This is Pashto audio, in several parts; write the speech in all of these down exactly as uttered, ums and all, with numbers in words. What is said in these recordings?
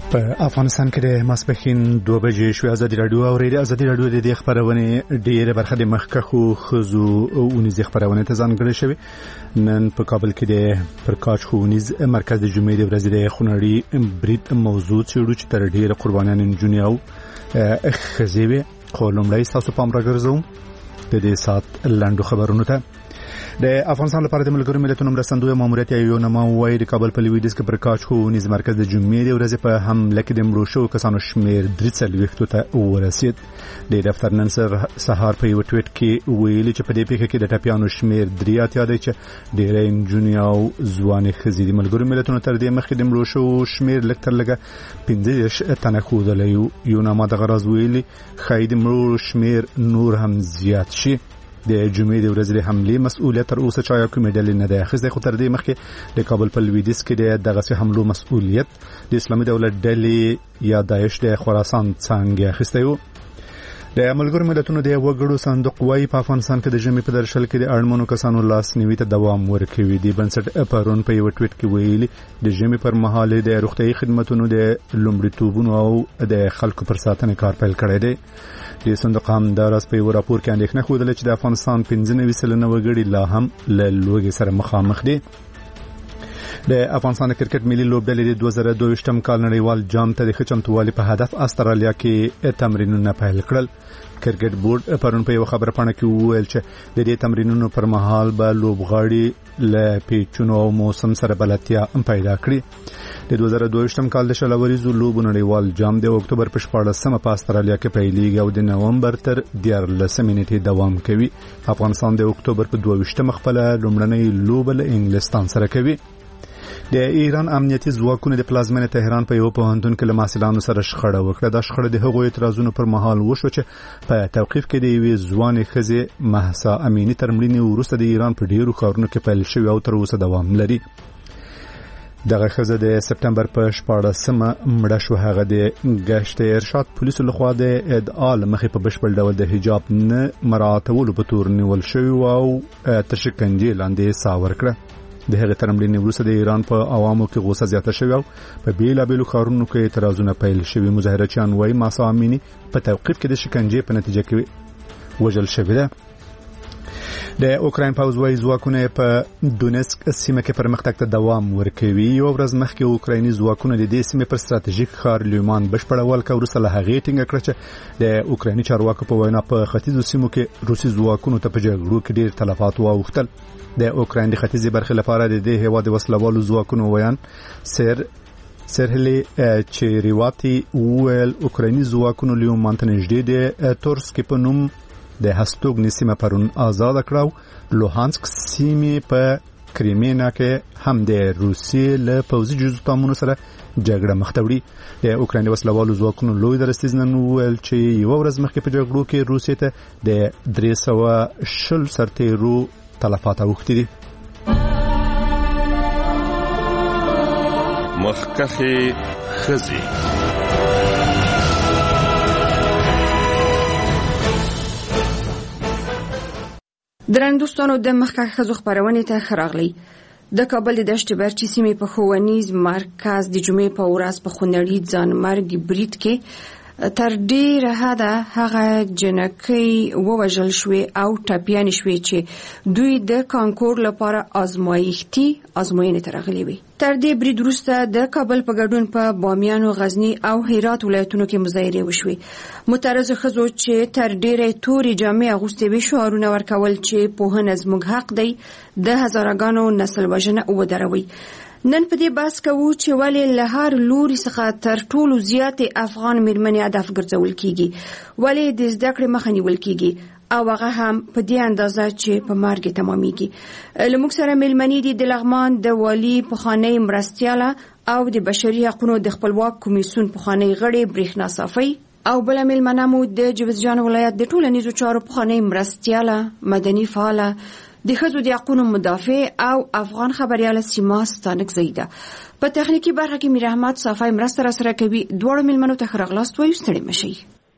په افغانستان کې د ماسپښین دوه بجې شوې. ازادي راډیو او ریډیو ازادي راډیو د دې خبرونه ډیره برخه د مخکخو خزو اونیز خبرونه ته ځانګړې شوې. نن په کابل کې د پرکاچ خونیز مرکز د جمعې د ورځې د خونړي برید موضوع چېړو چې تر ډیره قربانیان نجونې او خزیوي خولمړی تاسو پام راګرځوم د دې سات لاندو خبرونو ته. د افغانستان لپاره د ملګرو ملتونو مرستندوی ماموریت یو نامه وایي د کابل په لویدیځ کې پرکاچ خونیز مرکز د جمعې د ورځې په حمله کې د مړو شوو کسانو شمېر درې څلوېښتو ته ورسید. د دفتر نن سهار په یو ټویټ کې ویلي چې په دې پیښه کې د ټپیانو شمېر درې اتیا دی چې ډېری نجونې او ځوانې ښځې دي. ملګرو ملتونو تر دې مخکې د مړو شوو شمېر لږ تر لږه پنځه دېرش تنه ښودلی. یو نامه دغه راز ویلي ښایي د مړو شمېر نور هم زیات شي. د جمعې د ورځې د حملې مسؤلیت تر اوسه چا کومې ډلې نه ده اخیستی، خو تر دې مخکې د کابل په لویدیځ کې د دغسې حملو مسؤلیت د اسلامي دولت ډلې یا داعش د خراسان څانګې اخیستی و. د ملګرو ملتونو د وګړو صندوق وايي په افغانستان کې د ژمي په درشل کې د اړمنو کسانو لاسنیوي ته دوام ورکوي. د بنسټ پرون په یو ټویټ کې ویلي د ژمي پر مهال د روغتیايي خدماتو د لومړیتوبونو او د خلکو پر ساتنې کار پیل کړی دی. د صندوق هم د راس په یو راپور کې اندېښنه ښودله چې د افغانستان پنځه نوي سلنه وګړي لا هم له لوږې سره مخامخ دي. د افغانستان کرکټ ملي لوبډلې د دوه زره دوه ویشتم کال نړیوال جام ته د ښه چمتووالي په هدف استرالیا کې تمرینونه پیل کړل. کرکټ بورډ پرون په یو خبره پاڼه کې وویل چې د دې تمرینونو پر مهال به لوبغاړي له پیچونو او موسم سره بلدتیا پیدا کړي. د دوه زره دوه ویشتم کال د شلوریزو لوبو نړیوال جام د اکتوبر په شپاړلسمه په استرالیا کې پیلېږي او د نومبر تر دیارلسمې نیټې دوام کوي. افغانستان د اکتوبر په دوه ویشتمه خپله لومړنۍ لوبه له انګلستان سره کوي. د ایران امنیتي ځواکونو د پلازمینې تهران په یو پوهنتون کې له محصلانو سره شخړه وکړه. دا شخړه د هغو اعتراضونو پر مهال وشو چې په توقیف کې د یوې ځوانې ښځې مهسا امینی تر مړینې وروسته د ایران په ډیرو ښارونو کې پیل شوی او تر اوسه دوام لري. دغه ښځه د سپټمبر په شپاړلسمه مړه شو. هغه د ګشت ارشاد پولیسو لخوا د ادعا له مخې په بشپړ ډول د حجاب نه مراعاتولو په تور نیول شوی او تر شکنجې لاندې ساه ورکړه. د هغې تر مړینې وروسته د ایران په عوامو کې غوسه زیاته شوې او په بیلابیلو ښارونو کې اعتراضونه پیل شوي. مظاهرچیان وایي مهسا امینی په توقیف کې د شکنجې په نتیجه کې وژل شوې ده. د اوکراین پوځ وايي ځواکونه په دونیسک سیمه کې پرمختګ ته دوام ورکوي. یو ورځ مخکې اوکرایني ځواکونه د دې سیمې پر ستراتیژیک ښار لیومان بشپړول کړ. وروسته له هغې ټینګه کړه چې د اوکرایني چارواکو په وینا په ختیځو سیمو کې روسي ځواکونو ته په جګړو کې ډېر تلفات واوښتل. د اوکراین د ختیځې برخې لپاره د دې هیواد د وسلوالو ځواکونو ویان سر سرهلی چریواتی ویل اوکرایني ځواکونو لیومان ته نږدې د تورسک په نوم د هستوګنې سیمه پرون آزاد کړه. لوهانسک سیمه په کریمینا کې هم د روسیې له پوځي جزو تامونو سره جګړه مخ ته وړي. د اوکراین وسلوالو ځواکونو لوی درستیز نن وویل چې یو ورځ مخکې په جګړو کې روسیې ته د درې سوه شل سرتیرو تلفات اوښتي دي. مخکخي خزي درندوستانو د مخکخ خزو خبرونه ته خراغلی. د کابل د دشت برچی سیمې په ښوونیز مرکز د جمعې په ورځ په خونړي ځانمرګي برید کې تر ډیره حده هغه جنکۍ ووژل شوې او ټپیانې شوې چې دوی د کانکور لپاره ازمایښتي ازموینې ته راغلي وي. تر دې برید وروسته د کابل په ګډون په بامیان او غزني او هرات ولایتونو کې مظاهرې وشوې. معترض ښځو چې تر ډیره تورې جامې اغوستې وې شعارونه ورکول چې پوهنه زموږ حق دی، د هزارګانو نسل وژنه ودروي. نن په دې بحث کوو چې ولې له هر لوري څخه تر ټولو زیاتې افغان میرمنې هدف ګرځول کیږي، ولې د زده کړې مخه نیول کیږي او هغه هم په دې اندازه چې په مرګ تمامېږي. لموږ سره میرمنې دي د لغمان د والي پخوانۍ مرستیاله او د بشري حقوقو د خپلواک کمیسیون پخوانۍ غړې برېښنا صافۍ او بل میلمنه مو د جوزجان ولایت د ټولنیزو چارو پخوانۍ مرستیاله مدني فعاله د ښځو د حقوقو مدافع او افغان خبرياله سیما ستانک زیده. په تخنیکی برخه کې میر احمد صافی مرسته را سره کوي. دواړو میلمنو ته ښه راغلاست وایو. ستړي مشئ.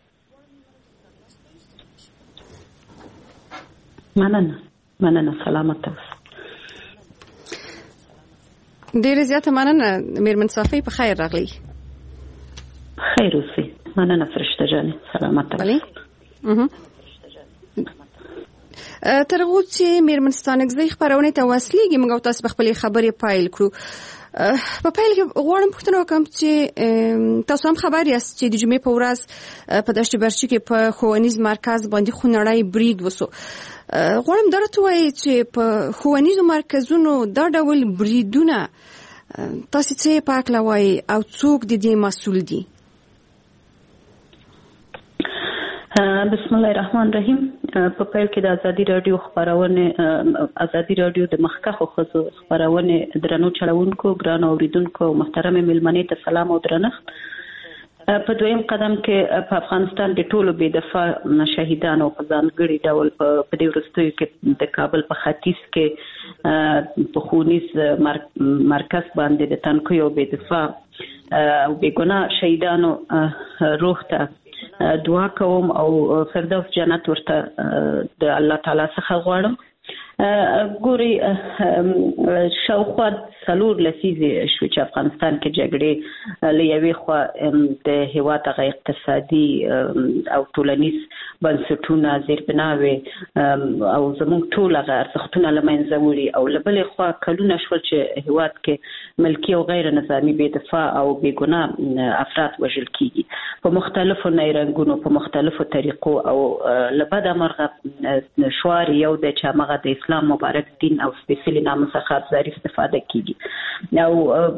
مننه مننه سلامت اوسئ. ډیره زیاته مننه میرمن صافی، په خیر راغلی. خیر اوسئ. مننه فرشته جانې، سلامت اوسئ. تر هغه چې میرمن ستانکزی خبرونه ته وصلېږي موږ تاسو په خپلې خبرې پایل کړو. په پیل کې غواړم پوښتنه وکړم چې تاسو هم خبر یاست چې د جمعې په ورځ په دشت برچي کې په ښوونیز مرکز باندې خونړی برید وسو. غواړم درته وایي چې په ښوونیزو مرکزونو دا ډول بریدونه تاسو څه په هکله وایي او څوک د دې مسؤل دي؟ بسم الله الرحمن الرحیم. په پیل کې د ازادي رادیو خبرونه ازادي رادیو د مخکښو ښځو خبرونه درنو چلوونکو، ګران اوریدونکو، محترم مېلمنې ته سلام او درنښت. په دویم قدم کې په افغانستان د ټولو بې دفاع شهیدانو په ځانګړي ډول په دې وروستیو کې د کابل په ختیځ کې په ښوونیز مرکز باندې د تنکیو بې دفاع او بې ګناه شهیدانو روح ته دعا کوم او فردوس جنت ورته د الله تعالی څخه غواړم. ګوري شاوخوا څلور لسیزې شو چې افغانستان کې جګړې له یوې خوا د هېواد هغه اقتصادي او ټولنیز بنسټونه زیربنا وې او زموږ ټول هغه ارزښتونه له منځه وړي، او له بلې خوا کلونه شول چې هېواد کې ملکي او غیر نظامي بې دفاع او بې ګناه افراد وژل کیږي په مختلفو نیرنګونو په مختلفو طریقو، او له بده مرغه شعار یو دی چې همغه د اسلام مبارک دین او سپیڅلي نامه څخه ابزاري استفاده کیږي. او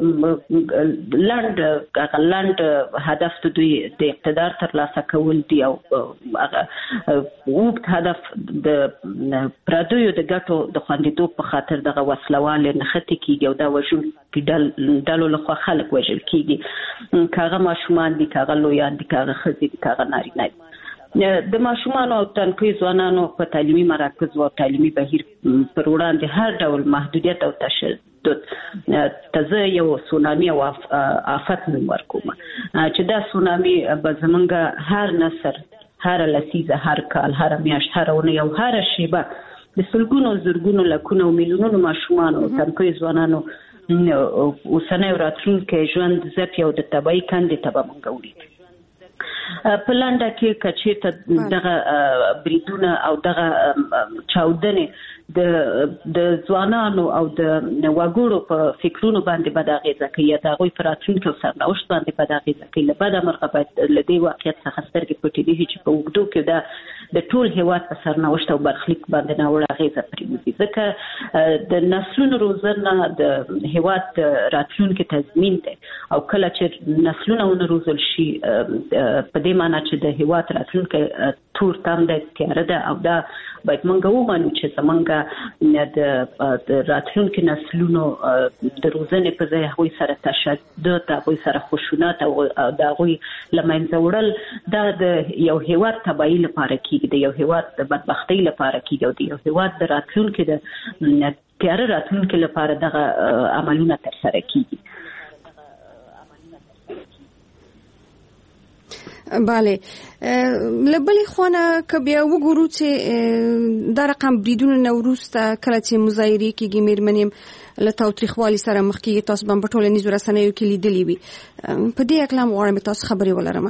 لنډ هغه لنډ هدف د دوی د اقتدار ترلاسه کول دي، او هغه اوږد هدف د پردیو د ګټو د خوندیتوب په خاطر دغه وسلوالې نښتې کیږي او دا وژونکي ډلو لخوا خلک وژل کیږي، که هغه ماشومان دي، که هغه لویان دي، که هغه ښځې دي، که هغه نارینه دي. د ماشومانو او تنکیو ځوانانو په تعلیمي مراکز او تعلیمي بهیر پر وړاندې هر ډول محدودیت او تشدد ته زه یو سونامي او آفت نوم ورکوم چې دا سونامي به زمونږ هر نسل، هر لسیزه، هر کال، هر میاشت، هر اونۍ او هر شیبه د سلګونو زرګونو لکونو میلیونونو ماشومانو او تنکیو ځوانانو اوسنی او راتلونکی ژوند ځپي او د تباهي کندې ته به موږ وړي. په لنډه کې که چېرته دغه بریدونه او دغه چاودنې د د ځوانانو او د وګړو په فکرونو باندې بد اغېزه کوي یا د هغوی په راتلونکي او سرنوشت باندې بد اغېزه کوي، له بده مرغه باید له دې واقعیت څخه سترګې پټې دي چې په اوږدو کې دا د ټول هېواد په سرنوشت او برخلیک باندې ناوړه اغېزه پرېږدي، ځکه د نسلونو روزنه د هېواد د راتلونکي تضمین دی، او کله چې نسلونه ونه روزل شي په دې معنی چې د هېواد راتلونکی تور تم دی، تیاره ده، او دا باید موږ ومنو چې زموږ د راتلونکي نسلونو د روزنې په ځای هغوی سره تشدد، هغوی سره خشونت او د هغوی له منځه وړل دا د یو هېواد تباهي لپاره کیږي، د یو هېواد د بدبختۍ لپاره کیږي، او د یو هېواد د راتلونکي د تیاره راتلونکي لپاره دغه عملونه ترسره کیږي. بله، لبلې خوانه که بیا وګورو چې دا رقم بریدونه نه وروسته کله چې مظاهرې کېږي مېرمنې له تاوتریخوالي سره مخ کېږي، تاسو به په ټولنیزو رسنیو کې لیدلي وي. په دې هکله هم غواړم تاسو خبرې ولرم.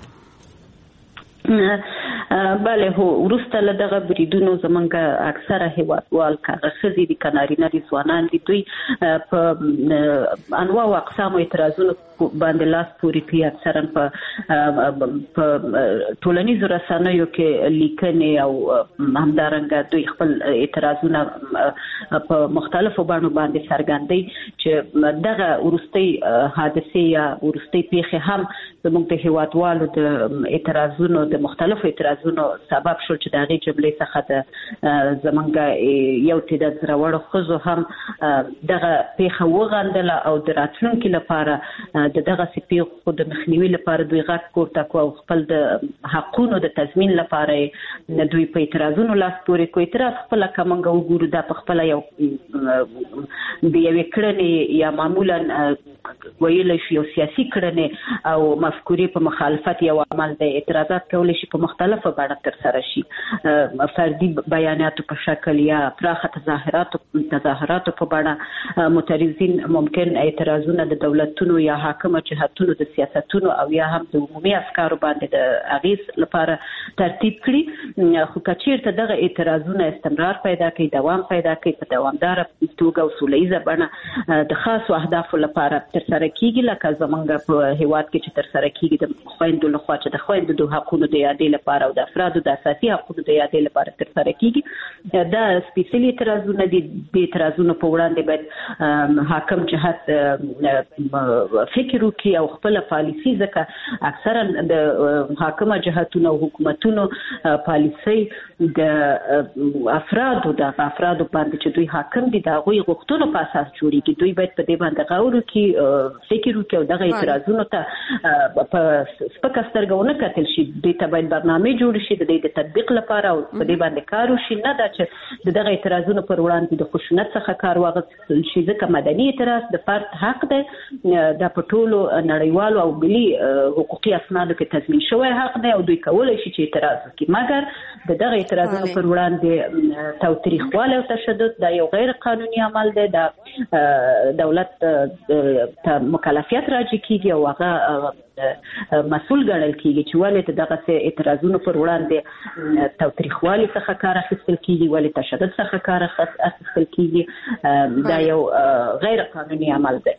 بله، هو وروسته له دغه بریدونو زمونږ اکثره هېوادوال که هغه ښځې دي، که نارینه دي، ځوانان دي، دوی په انواع او اقسامو اعتراضونو باندې لاس پورې کوي. اکثرا په ټولنیزو رسنیو کې لیکنې او همدارنګه دوی خپل اعتراضونه په مختلفو بڼو باندې څرګندوي چې دغه وروستۍ حادثې یا وروستۍ پیښې هم زموږ د هېوادوالو د اعتراضونو د مختلفو اعتراضونو سبب شول چې د هغې جملې څخه د زموږ یو تعداد زړورو ښځو هم دغه پیښه وغندله او د راتلونکي لپاره د دغسې پیښو د مخنیوي لپاره دوی غږ پورته کړو او خپل د حقونو د تضمین لپاره دوی په اعتراضونو لاس پورې کړو. اعتراض خپله که موږ وګورو دا په خپله یو د یوې کړنې یا معمولا ویل شي او سیاسي کړنې او مفکورې په مخالفت یو عمل دی. اعتراضات کولای شي په مختلفه بڼه ترسره شي، فردي بیاناتو په شکل یا پراخه تظاهرات تظاهرات په بڼه. معترضین ممکن اعتراضونه د دولتونو یا حاکمه جهاتونو د سیاستونو او یا هم د عمومي افکارو باندې د اغیز لپاره ترتیب کړي، خو کچیرته دغه اعتراضونه استمرار پیدا کوي، دوام پیدا کوي، په دوامدار توګه او سولیزه بڼه د خاصو اهدافو لپاره ترسره کیږي، لکه زمونږ په هیواد کې چې ترسره کیږي د خویندو لخوا چې د خویندو د حقوقو د یادې لپاره او د افرادو د اساسي حقوقو د یادې لپاره ترسره کیږي. دا سپیشلی اعتراضونه دي. د اعتراضونو په وړاندې باید حاکم جهات فکر وکړي او خپل پالیسي، ځکه اکثرا د حاکمه جهاتونو او حکومتونو پالیسي د افرادو د افرادو باندې چې دوی حاکم دي د هغوی غوښتنو په اساس جوړیږي. دوی باید په دې باندې غور وکړي، فکر وکړي او دغه اعتراضونو ته په سپکه سترګه ونه کتل شي. دوی ته باید برنامه جوړ شي د دې د تطبیق لپاره او په دې باندې کار وشي، نه دا چې د دغه اعتراضونو پر وړاندې د خشونت څخه کار واخیستل شي، ځکه مدني اعتراض د فرد حق دی، د په ټولو نړیوالو او ملي حقوقي اسنادو کې تضمین شوی حق دی او دوی کولی شي چې اعتراض وکړي. مګر د دغه اعتراضونو پر وړاندې تاوتریخوالی او تشدد دا یو غیر قانوني عمل دی، دا دولت ته مکلفیت راجع کیږي او هغه مسؤل ګڼل کیږي چې ولې دغه اعتراضونو پر وړاندې تاوتریخوالي څخه کار اخیستل کیږي، ولې تشدد څخه کار اخیستل کیږي. دا یو غیر قانوني عمل دی.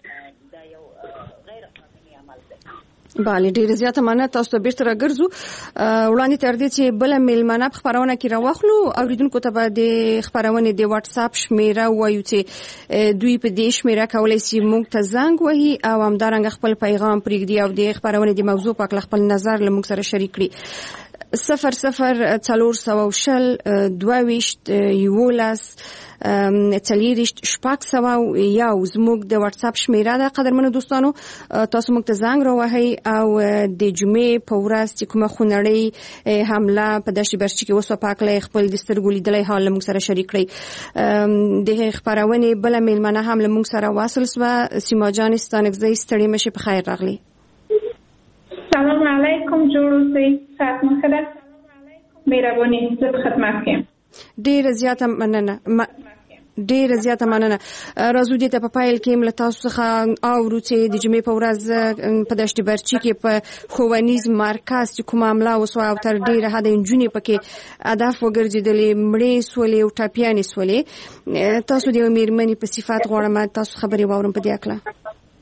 بله، ډیره زیاته مننه. تاسو ته بیرته راګرځو. وړاندې تر دې چې بل میلمانه په خبرونه کې راوخلو، اوریدونکو ته به د خبرونه د واتس اپ شمیره وایو چې دوی په دې شمیره کولای شي موږ ته زنګ وهي او همدارنګه خپل پیغام پرېږدي او د خبرونه د موضوع په اړه خپل نظر له موږ سره شریک کړي. صفر صفر څلور سوه شل دوه ویشت یولس څلېرویشت شپږ سوه یو زموږ د واتس اپ شمیره ده. قدرمنو دوستانو، تاسو موږ ته زنګ راوهئ او د جمعې په ورځ چې کومه خونړۍ حمله په دشت برچي کې وسوه، په هکله خپل د سترګو لیدلی حال له موږ سره شریک کړئ. د خپرونې بله میلمنه هم له موږ سره واصل سوه. سیما جان ستانکزی، ستړې مه شئ، په خیر راغلی. سلام علیکم، جوړ اوسئ، ساعت مو ښه ده؟ مهرباني، زه په خدمت کې یم. ډېره زیاته مننه. ډیره زیاته مننه. راځو دې ته په پایل کې مل تاسو څخه اورو چې د جمعې په ورځ په دشت برچي کې په ښوونیز مرکز چې کومه حمله وسوه او تر ډیره حده نجونې پکې هدف وګرځېدلې، مړې سولې او ټپیانې سولې. تاسو د یوې مېرمنې په صفت غواړم تاسو خبرې واورم په دې هکله.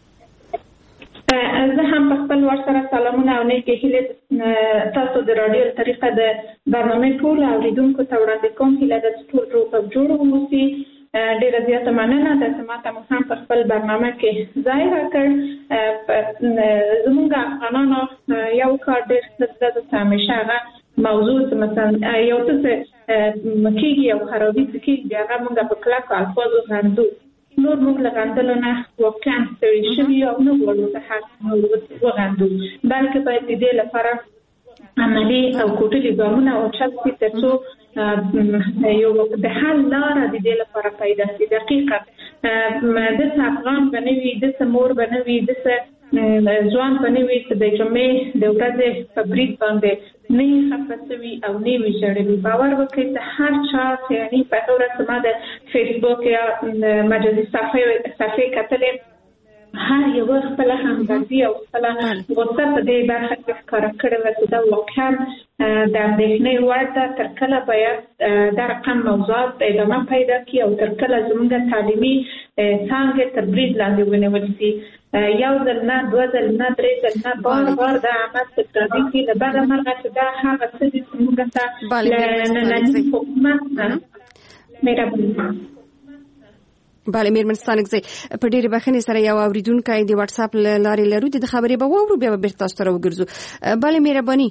زه هم په خپل ورسره سلامونه او نیکې هیلې تاسو د رادیو له طریقه د برنامې ټول اوریدونکو ته وړاندې کوم. هیله ده چې ټول روغ او جوړ واوسي. ډیره زیاته مننه ده چې ماته مو هم په خپل برنامه کې ځای راکړ. زموږ افغانانو یو کار ډېر ښه زده ده چې همیشه هغه موضوع چې مثلا یو څه کېږي او خرابي څه کېږي هغه موږ په کلکو الفاظو غندو. نور موږ له غندلو نه واقعا ستړي شوي او نه غواړو چې حق وغندو، بلکې باید د دې لپاره عملي او کوټلي ګامونه واخیستل شي تر څو یو د حل لاره د دې لپاره پیدا شي. دقیقا داسې افغان به نه وي، داسې مور به نه وي، داسې ځوان به نه وي چې د جمعې د ورځې په برید باندې نه یې خفه شوي او نه یې ویجاړوي. باور وکړئ چې هر چا چې یعنې په هغه ورځ چې ما د فیسبوک یا مجازي صفحې کتلې، هر یو خپله همدردي او خپله غصه په دې برخه کې ښکاره کړې وه چې دا واقعا د اندېښنې وړ ده. تر کله باید دا رقم موضوعات ادامه پیدا کړي او تر کله زموږ تعلیمي څانګې تر برید لاندې ونیول شي. یو ځل نه، دوه ځل نه، درې ځل نه، بار بار دا عمل تکراري کړي. له بده مرغه چې دا هغه څه دي چې موږ ته له ننني حکومت نه مهرباني. بله، میرمن ستانکزی، په ډېرې بښنې سره یو اوریدونکی د واتس اپ له لارې لرو، د خبرې به واورو، بیا به بیرته تاسو ته راوګرځو. بله، مهرباني.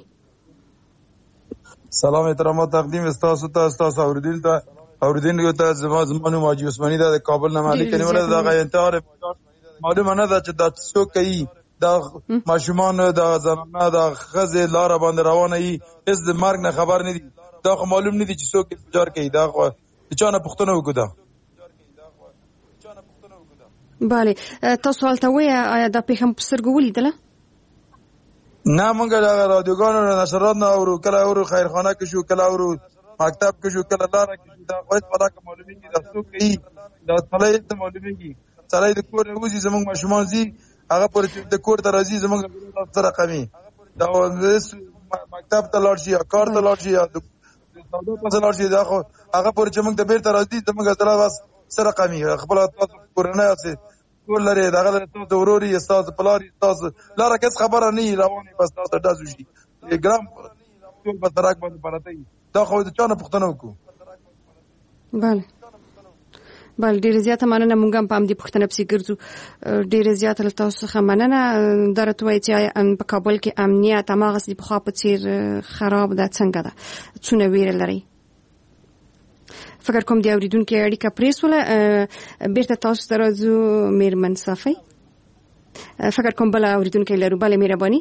سلام احترامات تقدیم ستاسو ته، ستاسو اوریدونکو ته اوریدونکو ته زما زما نوم حاجي عثماني ده، د کابل نه مالک نیولې ده. هغه انتحار معلومه نه ده چې دا څوک کوي، دا ماشومان، دا زنانه، دا ښځې لاره باندې روانه وي، هېڅ د مرګ نه خبر نه دي. دا خو معلوم نه دي چې څوک انفجار کوي. دا خو د چا نه پوښتنه وکړو. دا bale تاسو حالته وای آیا دا پیغام په سترګو ولیدله؟ نه مونږ د رادیوګانو نشرات نه اورو، کله اورو خیرخانه کې شو، کله اورو مکتب کې شو، کله لاره کې شو. دا خو هیڅ پلاک معلومیږي دا څوک کوي، دا سړی ته معلومیږي. سړی د کور نه وځي، زمونږ ماشومان ځي هغه پر د کور ته راځي، زمونږ سره کمی دا مکتب ته لاړ شي یا کار ته لاړ شي یا د سودا په لاړ شي، دا خو هغه پر چې موږ ته بیرته راځي زمونږ سره بس سره کمی خپل تاسو کورنۍ اوسه ټول لري دغه تاسو وروري تاسو پلاری تاسو لاره کس خبره نه رواني بس تاسو داسو شي ګرام ټول په تراک باندې پراته دا خو د چانه پښتنو کو. bale بل ډیر زیاته مننه. مونږ هم په دې پښتنه پسې ګرځو. ډیر زیاته له تاسو څخه مننه. درته وایي چې په کابل کې امنیت هماغسې د پخوا په څېر خراب ده، څنګه ده، څونه ویره لري؟ فکر کوم د اورېدونکي اړیکه پرېښوله. بیرته تاسو ته راځو میرمن صافی. فکر کوم بله اورېدونکی لرو. بله مهرباني.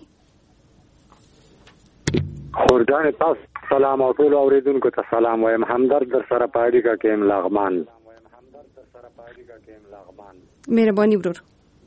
خورجانې تاسو سلام او ټولو اورېدونکو ته سلام وایم. همدرد در سره په اړیکه کې یم لغمان. مهرباني ورور.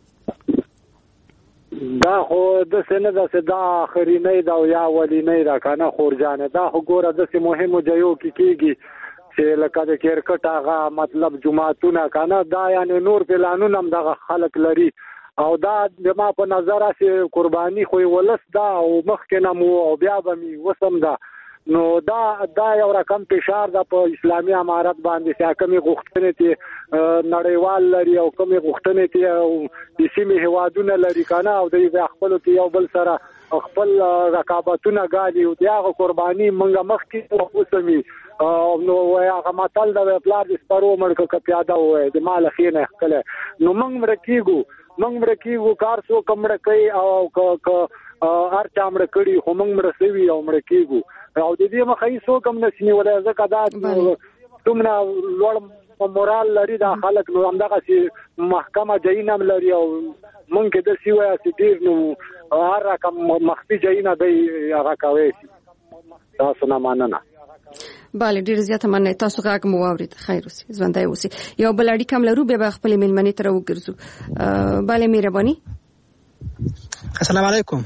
دا خو داسې نه ده چې دا آخرینۍ ده او یا اولینۍ ده که نه خورجانې. دا خو ګوره داسې مهمو ځایو کې کېږي چې لکه د کرکټ هغه مطلب جماعتونه که نه، دا یعنې نور پلانونه هم دغه خلک لري او دا زما په نظر هسې قرباني خو یې ولس ده او مخکې نه مو او بیا به مې اوس هم ده. نو دا دا یو رقم فشار ده په اسلامي امارت باندې چې کومې غوښتنې چې نړیوال لري او کومې غوښتنې چې د سیمې هیوادونه لري که نه، او دوی بیا خپلو کې یو بل سره خپل رقابتونه ګالي او د هغه قرباني موږ مخکې وسمي. نو هغه متل ده پلار د سپرو مړ که پیاده ووایي د مال ښې نه ښکلی. نو موږ مړه کېږو موږ مړه کېږو کار څوک مړه کوي او که هر چا مړه کړي خو موږ مړه سوي او مړه کېږو او د دې مخه هېڅ څوک هم نشي نیولی ځکه دا دومره لوړ مورال لري دا خلک. نو همدغسې محکمه ځایونه هم لري او مونږ کې داسې ووایه چې ډېر نو هر رقم مخفي ځایونه دی هغه کوی شي. تاسو نه مننه. بله ډیر زیاته مننه. تاسو غږ مو واورید. خیر اوسئ، ژوندی اوسئ. یو بل اړیکه هم لرو، بیا به خپلې مېلمنې ته راوګرځو. بله مهرباني. السلام علیکم.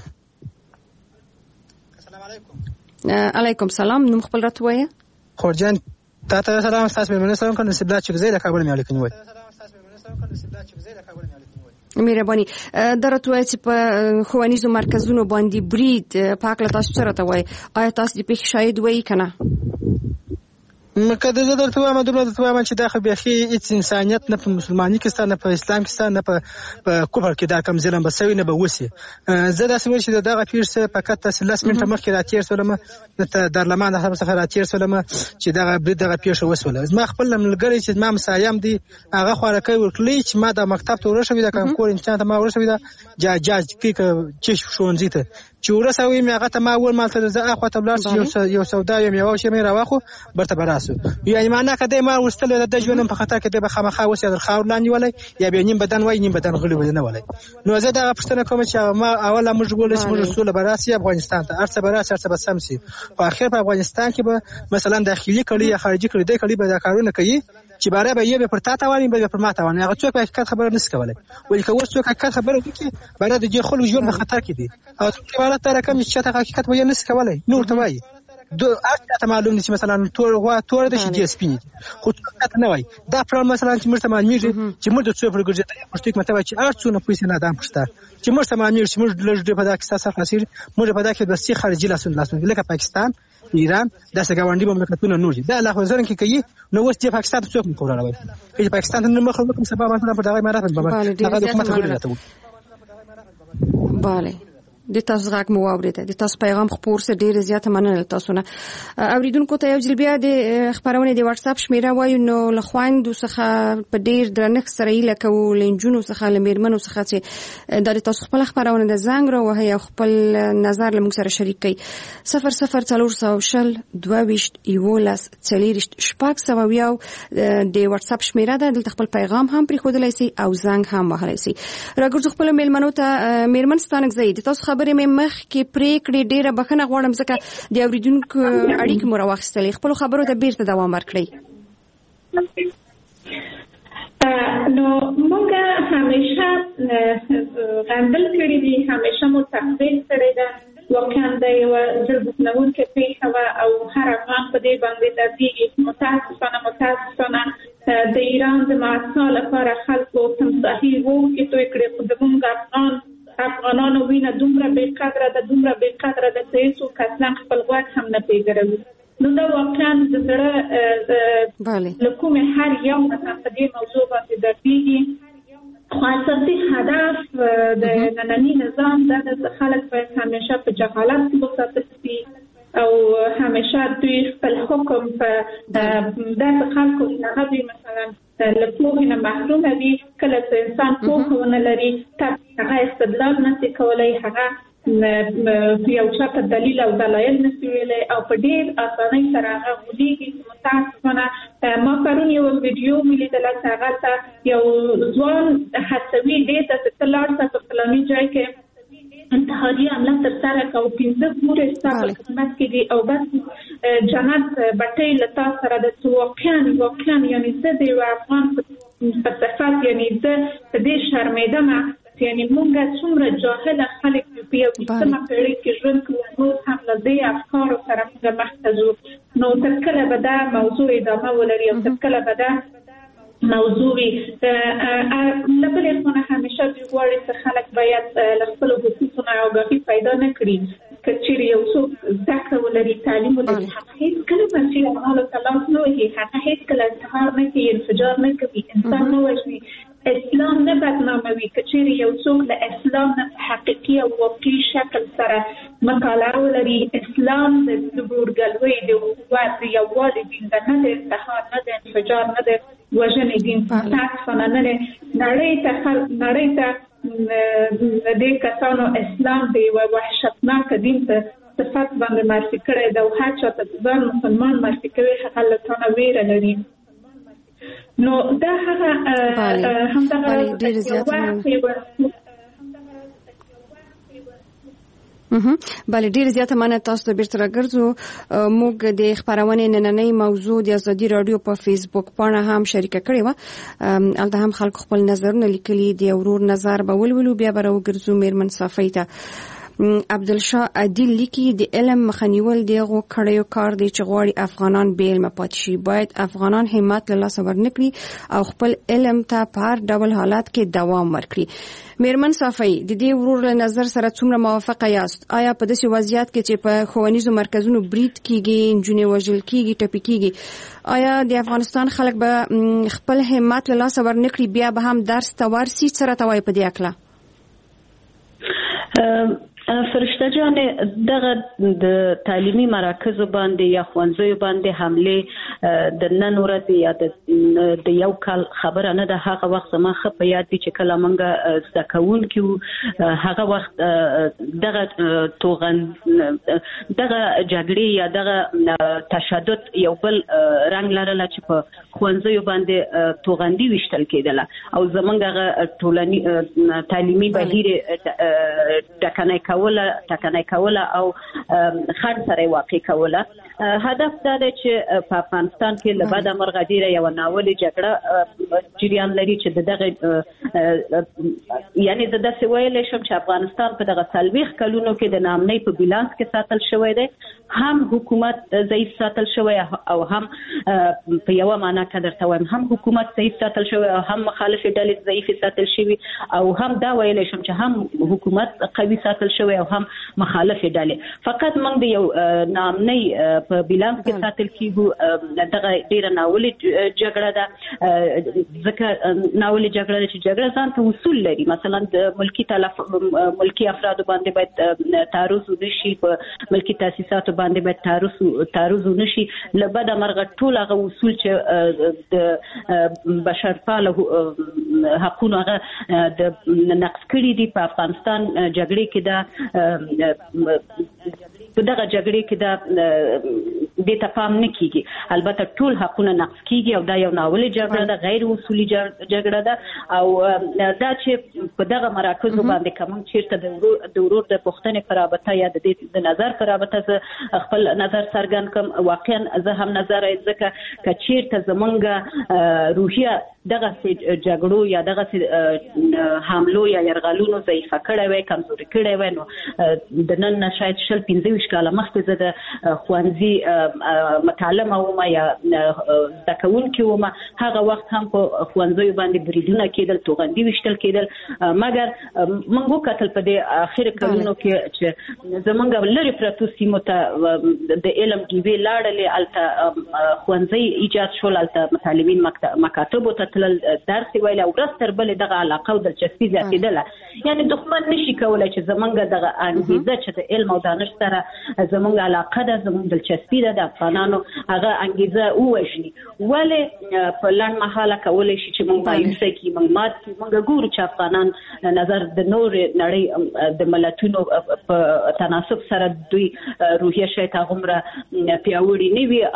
علیکم سلام. نوم خپل راته ووایه. خورجان تا ته سلام. ستاسو مېلمنه سلام کوم. نصیب الله چکزی له کابل مې اړیکه نیولې. مهرباني. دا راته وایي چې په ښوونیزو مرکزونو باندې برید په هکله تاسو څه راته وایي؟ آیا تاسو د پېښې شاهد وایي که نه؟ که زه درته وایم دومره درته وایم چې دا خو بیخي هېڅ انسانیت نه په مسلماني کې شته، نه په اسلام کې شته، نه په کفر کې دا کوم ظلم به سوی نه به وسي. زه داسې وایم چې د دغه پېښې فقط داسې لس منټه مخکې راتېر شولم، د دارالمان د حرم څخه راتېر شولم چې دغه برید دغه پېښه وسوله. زما خپل ملګری چې زما همسایه هم دی هغه خوارکی ورکړی چې ما دا مکتب ته ورسوي، دا کانکور امتحان ته ما ورسوي، دا جاج کې چشم ښوونځي ته چې ورسوي مې هغه ته ما وویل مالته زه اخواته ولاړ شم یو سودا یم یوه شی مې راواخو برته به راسو. یعنې معنا که دی ما وستلی د ژوند په خطر کې دی به خامخا اوس یا در خاور لاندې ولی یا بیا نیم بدن وایي نیم بدن غلی به نه ولی. نو زه دغه پوښتنه کوم چې ما اوله موږ وویل چې موږ سوله به راسي افغانستان ته، هر څه به راسي، هر څه به سم سي. په اخر په افغانستان کې به مثلا داخلي کړي یا خارجي کړي دی کړي به دا کارونه کوي چې باره به یې به پر تا تاواني به پر ما تاواني. هغه څوک حقیقت خبره نشي کولی. ولې که اوس څوک حقیقت خبره وکړي باره د دې خلکو ژوند په خطر کې دی او عبارت دا رقم چې ته حقیقت وایي نشي کولی نور ته وایي. دو اته معلوم دي چې مثلا تور غوا تور د شي سپینې خو ته نه وای دا پران مثلا چې مرته معلومیږي چې موږ د څو پر ګرځي پښتو کې مته چې ارڅو نه پیسې نه دام پښتا چې مرته معلومیږي چې موږ لږ په داکستان سره خاصیر موږ په داکې د سی خارجي لاسون لاسون لکه پاکستان ایران داسې ګاونډي مملکتونه نور دي. دا الله وزرن کې کوي نو اوس چې پاکستان څوک مقرروي چې پاکستان نه مخ کوم سبب مثلا په دغه امارات باندې هغه حکومت غوړي راته. bale د تاسو غږ مو واورېده، د تاسو پیغام خپور سره ډېر زیاته مننه تاسو نه. اوریدونکو ته یو ځل بیا د خبرونه د واتس اپ شمیره وایو نو له خویندو څخه په ډېر درنښت سره یې لکه لنجونو څخه له میرمنو څخه چې د تاسو خپل خبرونه د زنګ راوهي او خپل نظر له موږ سره شریک کړئ. صفر صفر څلور سوه شل دوه ویشت یولس څلېرویشت شپږ سوه یو د واتس اپ شمیره ده. دلته خپل پیغام هم پرېښودلی سئ او زنګ هم وهلی سئ. راګرځو خپلو میلمنو ته. میرمن ستانکزی د تاسو خبرې مې مخ کې پرې کړې، ډېره بخښنه غواړم ځکه د اورېدونکو اړیکې مو راواخیستلې. خپلو خبرو ته بیرته دوام ورکړئ. نو موږ همیشه غندل کړي دي، همیشه مو تقدیر کړی ده. واقعا د یو زړه پیښه وه او هر افغان په دې باندې دردېږي. متاسفانه متاسفانه د ایران د معاصا لپاره خلکو تمساحي اوښکې توی کړې، خو زموږ افغان افغانانو وینه دومره بې قدره ده دومره بې قدره ده چې هېڅوک اصلا خپل غوږ هم نه پېژنوي. نو دا واقعا د زړه له کومې هر یو مثلا په دې موضوع باندې دردېږي. خو اساسي هدف د ننني نظام دا ده چې خلک باید همیشه په جهالت کې وساتل شي او همیشه دوی خپل حکم په داسې خلکو چې هغه وي مثلا له پوهې نه محرومه وي. کله چې انسان پوهه ونه لري هغه استدلال نشي کولی، هغه یو چاته دلیل او دلایل نشي ویلی او په ډېر اسانۍ سره هغه غولېږي. متاسفانه ما پرون یو ویډیو مې لیدله چې هغه ته یو ځوان هڅوي دې ته چې ته لاړ شه په فلاني ځای کې انتحاري عمله ترسره کړه او پنځه ګورې ستا په خدمت کې دي او بس جنت بټۍ له تا سره ده. چې واقعا واقعا یعنې زه د یو افغان په صفت یعنې زه په دې شرمېدمه یعنې موږ څومره جاهله خلک یو په یو بیستمه پېړۍ کې ژوند کوو، نور هم له دې افکارو سره موږ مخته ځو. نو تر کله به دا موضوع ادامه ولري او تر کله به دا موضوع وي. له بلې خوا همیشه دوی غواړي چې خلک باید له خپلو حقوقو نه آګاهي پیدا نه کړي. که چېرې یو څوک زده کړه ولري، تعلیم ولري، هغه هېڅکله منفي اعمالو ته لاس نه وهي، هغه هېڅکله انتحار نه کوي، انفجار نه کوي، انسان نه وژني، اسلام نه بدناموي. که چېرې یو څوک له اسلام نه په حقیقي او واقعي شکل سره مطالعه ولري، اسلام د ورورګلوۍ د قوت د یووالي دین ده، نه د انتحار نه د انفجار نه د وژنې دین. متاسفانه نه دی نړۍ ته نړۍ ته دې کسانو اسلام د یوه وحشتناکه دین په صفت باندې معرفي کړی ده او هر چا ته ځان مسلمان معرفي کوي هغه له تا نه ویره لري. نو دا هغه همدغه بله ډیر زیاته مننه. تاسو ته بیرته راګرځو. موږ د خبرونې نننۍ موضوع د ازادي رادیو په فیسبوک پاڼه هم شریکه کړې وه، هلته هم خلکو خپل نظرونه لیکلي دي. ورور نظر به ولولو بیا به راوګرځو میرمن صافۍ ته. عبدالشاه عادل لیکي د علم مخنیول دغه کړیو کار دی چې غواړي افغانان بې علمه پاتې شي. باید افغانان همت له لاسه ورنکړي او خپل علم ته په هر ډول حالات کې دوام ورکړي. میرمن صافۍ د دې ورور له نظر سره څومره موافقه یاست؟ آیا په داسې وضعیت کې چې په ښوونیزو مرکزونو برید کیږي، نجونې وژل کیږي، ټپي کیږي، آیا د افغانستان خلک به خپل همت له لاسه ورنکړي بیا به هم درس ته ورسي؟ څه راته وایي په دې هکله؟ فرشته جانې دغه د تعلیمي مراکزو باندې یا ښوونځیو باندې حملې د نن ورځې یا د یو کال خبره نه ده. هغه وخت زما ښه په یاد دي چې کله موږ زده کوونکي وو، هغه وخت دغه توغن دغه جګړې یا دغه تشدد یو بل رنګ لرله چې په ښوونځیو باندې توغندي ویشتل کېدله او زموږ هغه ټولني تعلیمي بهیر ټکنی کوله ټکنی کوله او خنډ سره واقع کوله. هدف دا دی چې په افغانستان کې له بده مرغه ډیره یو ناولې جګړه جریان لري چې دغه یعنی د داسې ویلی شم چې افغانستان په دغه څلوېښت کلونو کې د ناامنۍ په بیلانس کې ساتل شوی دی. هم حکومت ضعیف ساتل شوی او هم په یوه معنا که درته وایم هم حکومت ضعیف ساتل شوی او هم مخالفې ډلې ضعیفې ساتل شوي او هم دا ویلی شم چې هم حکومت قوي ساتل شوی او هم مخالفې ډلې. فقط موږ د یو ناامنۍ په بیلانس کې ساتل کېږو. دغه ډېره ناولې جګړه ده، ځکه ناولې جګړه ده چې جګړه ځان ته اصول لري. مثلا د ملکي تلف ملکي افرادو باندې باید تعرض ونه شي، په ملکي تاسیساتو باندې باید تعرض تعرض ونه شي. له بده مرغه ټول هغه اصول چې د بشرپاله حقونو هغه د نقض کړي دي په افغانستان جګړې کې ده. په دغه جګړې کې دا د ته پام نه کیږي. البته ټول حقونه نقض کیږي او دا یو ناولي جګړه ده، غیر اصولي جګړه ده او دا چې په دغه مراکزو باندې کوم چیرته د ورور د ورور د پښتنې پر رابطه یا د د نظر پر رابطه زه خپل نظر څرګند کوم. واقعا زه هم نظر ځکه چې چیرته زمونږ روحیه دغه جګړو یا دغه حملو یا يرغلونو ضعیفه کړې وي، کمزوري کړې وي، نو د نن شاید شل پنځه ویشت کاله مخکې زه د ښوونځي متعلمه وم یا زده کوونکې وم، هغه وخت هم په ښوونځیو باندې بریدونه کېدل، توغندي ویشتل کېدل، مګر موږ وکتل په دې اخر کلونو کې چې زمونږ لرې پرتو سیمو ته د علم ډیوې لاړلې، هلته ښوونځي ایجاد شول، هلته متعلمین مکاتبو ته تلل، درس ویل او ورځ تر بلې دغه علاقه او دلچسپي زیاتېدله. یعنې دښمن نشي کولی چې زمونږ دغه انګیزه چې د علم او دانش سره زمونږ علاقه ده، زمونږ دلچسپي ده د افغانانو، هغه انګیزه ووژني. ولې په لنډ مهاله کولی شي چې موږ مایوسه کړي، موږ مات کړي. موږ ګورو چې افغانان نظر د نورې نړۍ د ملتونو په تناسب سره دوی روحیه شاید هغومره پیاوړي نه وي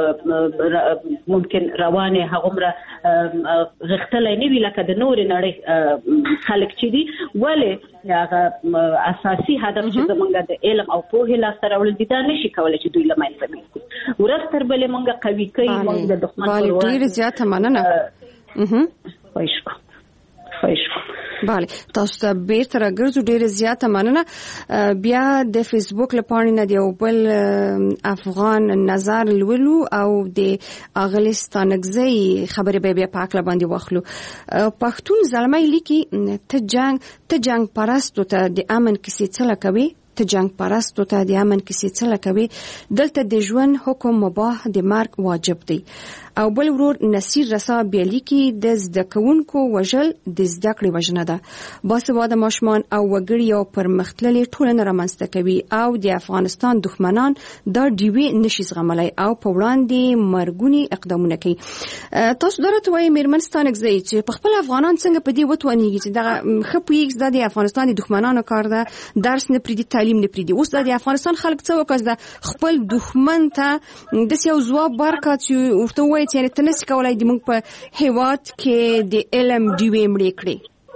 او ممکن روانې هغومره غختلای نه وی لکه د نور نړۍ خلک چې دي. ولې هغه اساسي هدف چې زمونږ د علم او پوهې لاسته راوړل دي دا نشي کولی چې دوی له منځه وړي. ورځ تر بلې موږ قوي کوي، موږ د دښمن پر وړاندې ډېره زیاته مننه. خوښ کوم خوښ کوم بله تاسو ته بیرته راګرځو. ډېره زیاته مننه. بیا د فیسبوک له پاڼې نه د یو بل افغان نظر لولو او د اغلې ستانکزۍ خبرې به بیا په عقله باندې واخلو. پښتون زلمی لیکي ته جنگ ته جنگ پرستو ته د امن کیسې څه کوي، ته جنگ پرستو ته د امن کیسې څه کوي، دلته د ژوند حکم مباح د مرګ واجب دی. او بل ورور نصیر رسا بیلی کې د زده کوونکو وژل د زده کړې وژنه ده. باسواده ماشومان او وګړي یو پرمختللې ټولنه رامنځته کوي او د افغانستان دښمنان دا ډیوې نشي زغملای او په وړاندې مرګونی اقدامونه کوي. تاسو درته وایي میرمن ستانکزۍ چې په خپل افغانان څنګه په دې وتوانیږي چې دغه خپویږي د افغانستان دښمنانو کار ده، درس نه پریدي، تعلیم نه پریدي. اوس د افغانستان خلک څه وکړي، خپل دښمن ته د یو ځواب ورکړي چې ورته وایي چې ته نشي کولای د موږ په هیواد کې د علم ډیوې مړې کړې.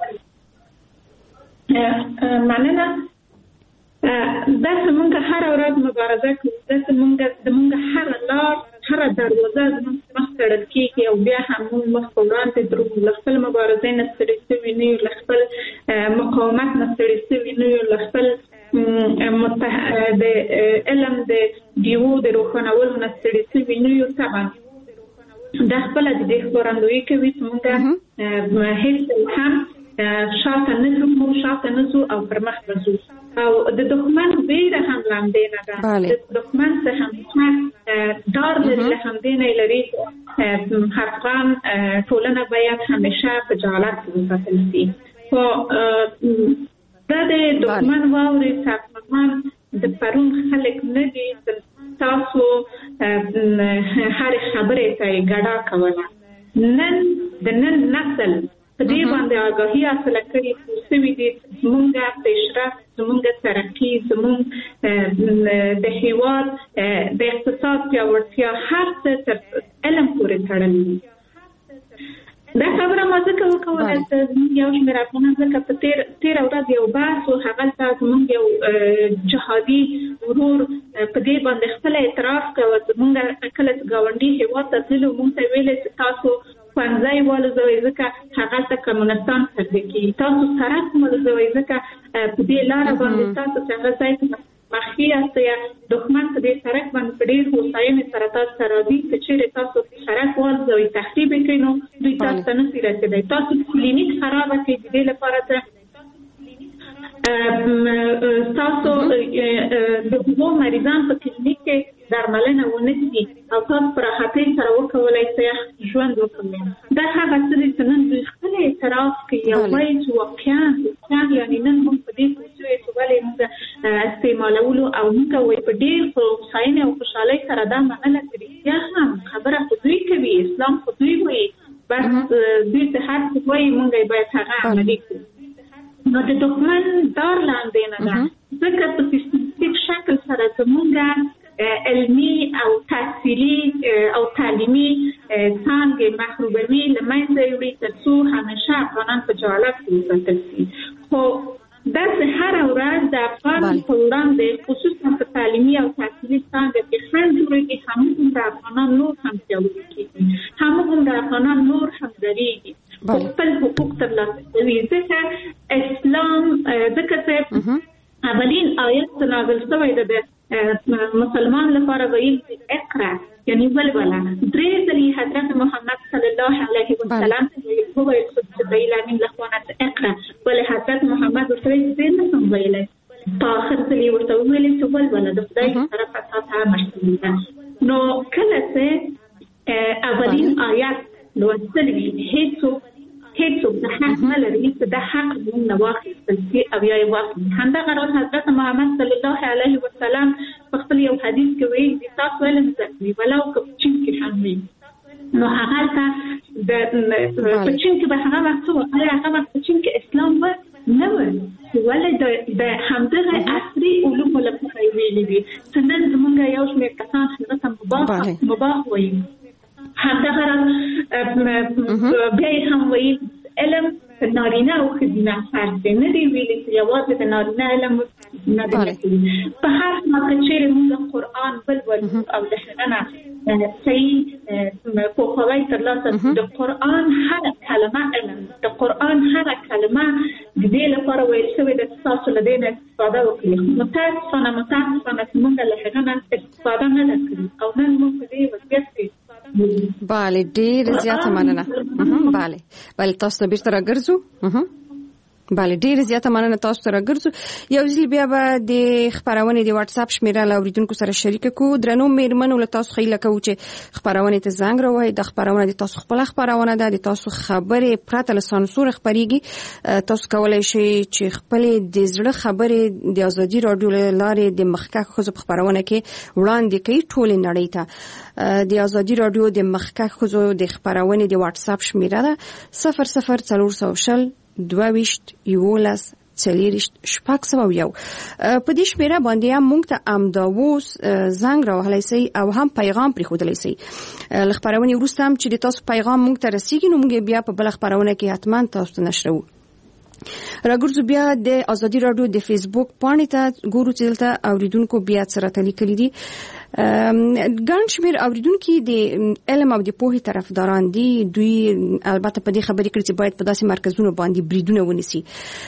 مننه. دا زموږ هر ورځ مبارزه کوو، دا زموږ زموږ هر لار هر دروازه زموږ مخ تړل کېږي او بیا هم موږ مخ په وړاندې دروو. له خپل مبارزې نه ستړي سوي نه یو، له خپل مقاومت نه ستړي سوي نه یو، له خپل د علم د ډیوو د روښانولو نه ستړي سوي نه یو. طبعا دا خپل د دې خبرندوی کوي چې موږ هیڅ هم شاته نه ځو شاته نه ځو او پر مخ ځو او د دښمن ویره هم لاندې نه ده. د دښمن څخه هم دار له همدې نه لري. افغان ټولنه باید همیشه په جهالت کې وساتل شي. خو دا د دښمن واوري افغان د پرون خلک نه دي، تاسو هر خبرې ته ګډا کوله. نن د نن نسل په دې باندې آگاهي حاصله کړې سوي دي. زموږ پیشرفت، زموږ ترقي، زموږ د هیواد د اقتصاد پیاوړتیا هر څه تر علم پورې تړلي دي. دا خبره ما ځکه وکوله چې زموږ یو شمېر افغانان ځکه په تېره ورځ یو بحث و، هغلته زموږ یو جهادي ورور په دې باندې خپل اعتراف کوه. زموږ کله چې ګاونډي هېواد ته تللو موږ ته ویلې چې تاسو ښوونځی والوځوئ ځکه هغلته کمونستان پرده کېږي، تاسو سړک والوځوئ ځکه په دې لاره باندې تاسو چې هغه ځای ته مخکې یاست یا دښمن په دې سړک باندې په ډېر هوساینې سره تاسو ته راځي. که چېرې تاسو سړک والوځوئ تخریب یې کړئ نو دوی تاسو ته نشي رسېدی. تاسو کلینیک خرابه کړئ د دې لپاره چې تاسو د هغو مریضان په کلینیک کې درملنه ونه کړي او تاسو په راحتۍ سره وکولای شئ ژوند وکړئ. دا هغه څه دي چې نن دوی خپل اعتراف کوي او وایي چې واقعا یعنې نن موږ په دې پوه شوي چې ولې موږ استعمالولو او موږ وایي په ډېر هوساینې او خوشحالۍ سره دا منله چې رښتیا هم خبره خو دوی کوي، اسلام خو دوی وایي، بس دوی ته هر څه وایي موږ یې باید هغه عملي کړو. نو د دښمن دار لاندې نه ده ځکه په سیستماتیک شکل سره زموږ علمي او تحصیلي او تعلیمي څانګې محروموي له منځه یوړي تر څو همیشه افغانان په جهالت کې وساتل شي. خو داسې هره ورځ د افغان په وړاندې خصوصا په تعلیمي او تحصیلي څانګه کې خنډ جوړېږي، هماغومره افغانان نور هم پیاوړي کېږي، هماغومره افغانان نور هم درېږي خپل حقوق ترلاسه کوي. ځکه اسلام ځکه چې اولین آیت نازل شوی د مسلمان لپاره ویل اقرا یعنی ولولا، درې ځلې حضرت محمد صلی الله علیه وسلم هو خود ویلا من لخوانت اقرا، ولې حضرت محمد ورته زه نه سم ویلای، په آخر ځلې ورته ویلې چې ولولا د خدای طرفه تاسو مشتمل ده. نو کله چې اولین آیت لوستل وي هیڅوک هیڅوک د حق نه لري چې د حق مونږ نه واخیستل شي او یا یې واخلي. همدغه راز حضرت محمد صلی الله علیه وسلم په خپل یو حدیث کې وایي چې تاسو علم زده کړئ ولو که په چین کې هم وي. نو هغه د په چین کې به هغه وخت و آیا هغه وخت په چین کې اسلام و نه و، ولې د همدغه عصري علومو لپاره ویلي وي چې نن زموږ یو شمېر کسان هغه ته مباح مباح وایي. همدغه بیا یې هم ویل علم نارینه او ښځینه فرق دی، نه دی ویلي چې یوازې د نارینه علم نه دی. په هر حال که چېرې موږ قرآن ولولو او له هغه نه صحیح پوهاوی ترلاسه کړو، د قرآن هره کلمه علم، د قرآن هره کلمه د دې لپاره ویل شوې ده چې تاسو له دې نه استفاده وکړئ. متاسفانه متاسفانه چې موږ له هغه نه استفاده نه ده کړې او نن موږ په دې وضعیت کې. بله ډېر زیاته مننه. بله بله تاسو ته بیرته راګرځو. بله ډېر زیاته مننه تاسو ته راګرځو. یو ځل بیا به د خپرونې د واتس اپ شمیره له اوریدونکو سره شریکه کړو. درنو مېرمنو له تاسو هیله کوو چې خپرونې ته زنګ راوهئ. د خپرونه د تاسو خپله خپرونه ده، د تاسو خبرې پرته له سانسور خپرېږي. تاسو کولی شئ چې خپلې د زړه خبرې د ازادي راډیو له لارې د مخکښ ښځو په خپرونه کې وړاندې کوي ټولې نړۍ ته. د ازادي راډیو د مخکښ ښځو د خپرونې د واتس اپ شمیره ده صفر صفر څلور سوه شل دوه ویشت یولس څلېرویشت شپږ سوه یو. په دې شمیره باندې هم موږ ته همداوس زنګ راوهلی سئ او هم پیغام پرېښودلی سئ. له خپرونې وروسته هم چې د تاسو پیغام موږ ته رسیږي نو موږ بیا په بله خپرونه کې حتما تاسو ته نشروو. راګرځو بیا د ازادي راډیو د فیسبوک پاڼې ته ګورو چې دلته اوریدونکو بیا څه راته لیکلي دي. ګڼ شمېر اوریدونکي د علم او د پوهې طرفداران دي. دوی البته په دې خبرې کړي چې باید په داسې مرکزونو باندې بریدونه ونیسي.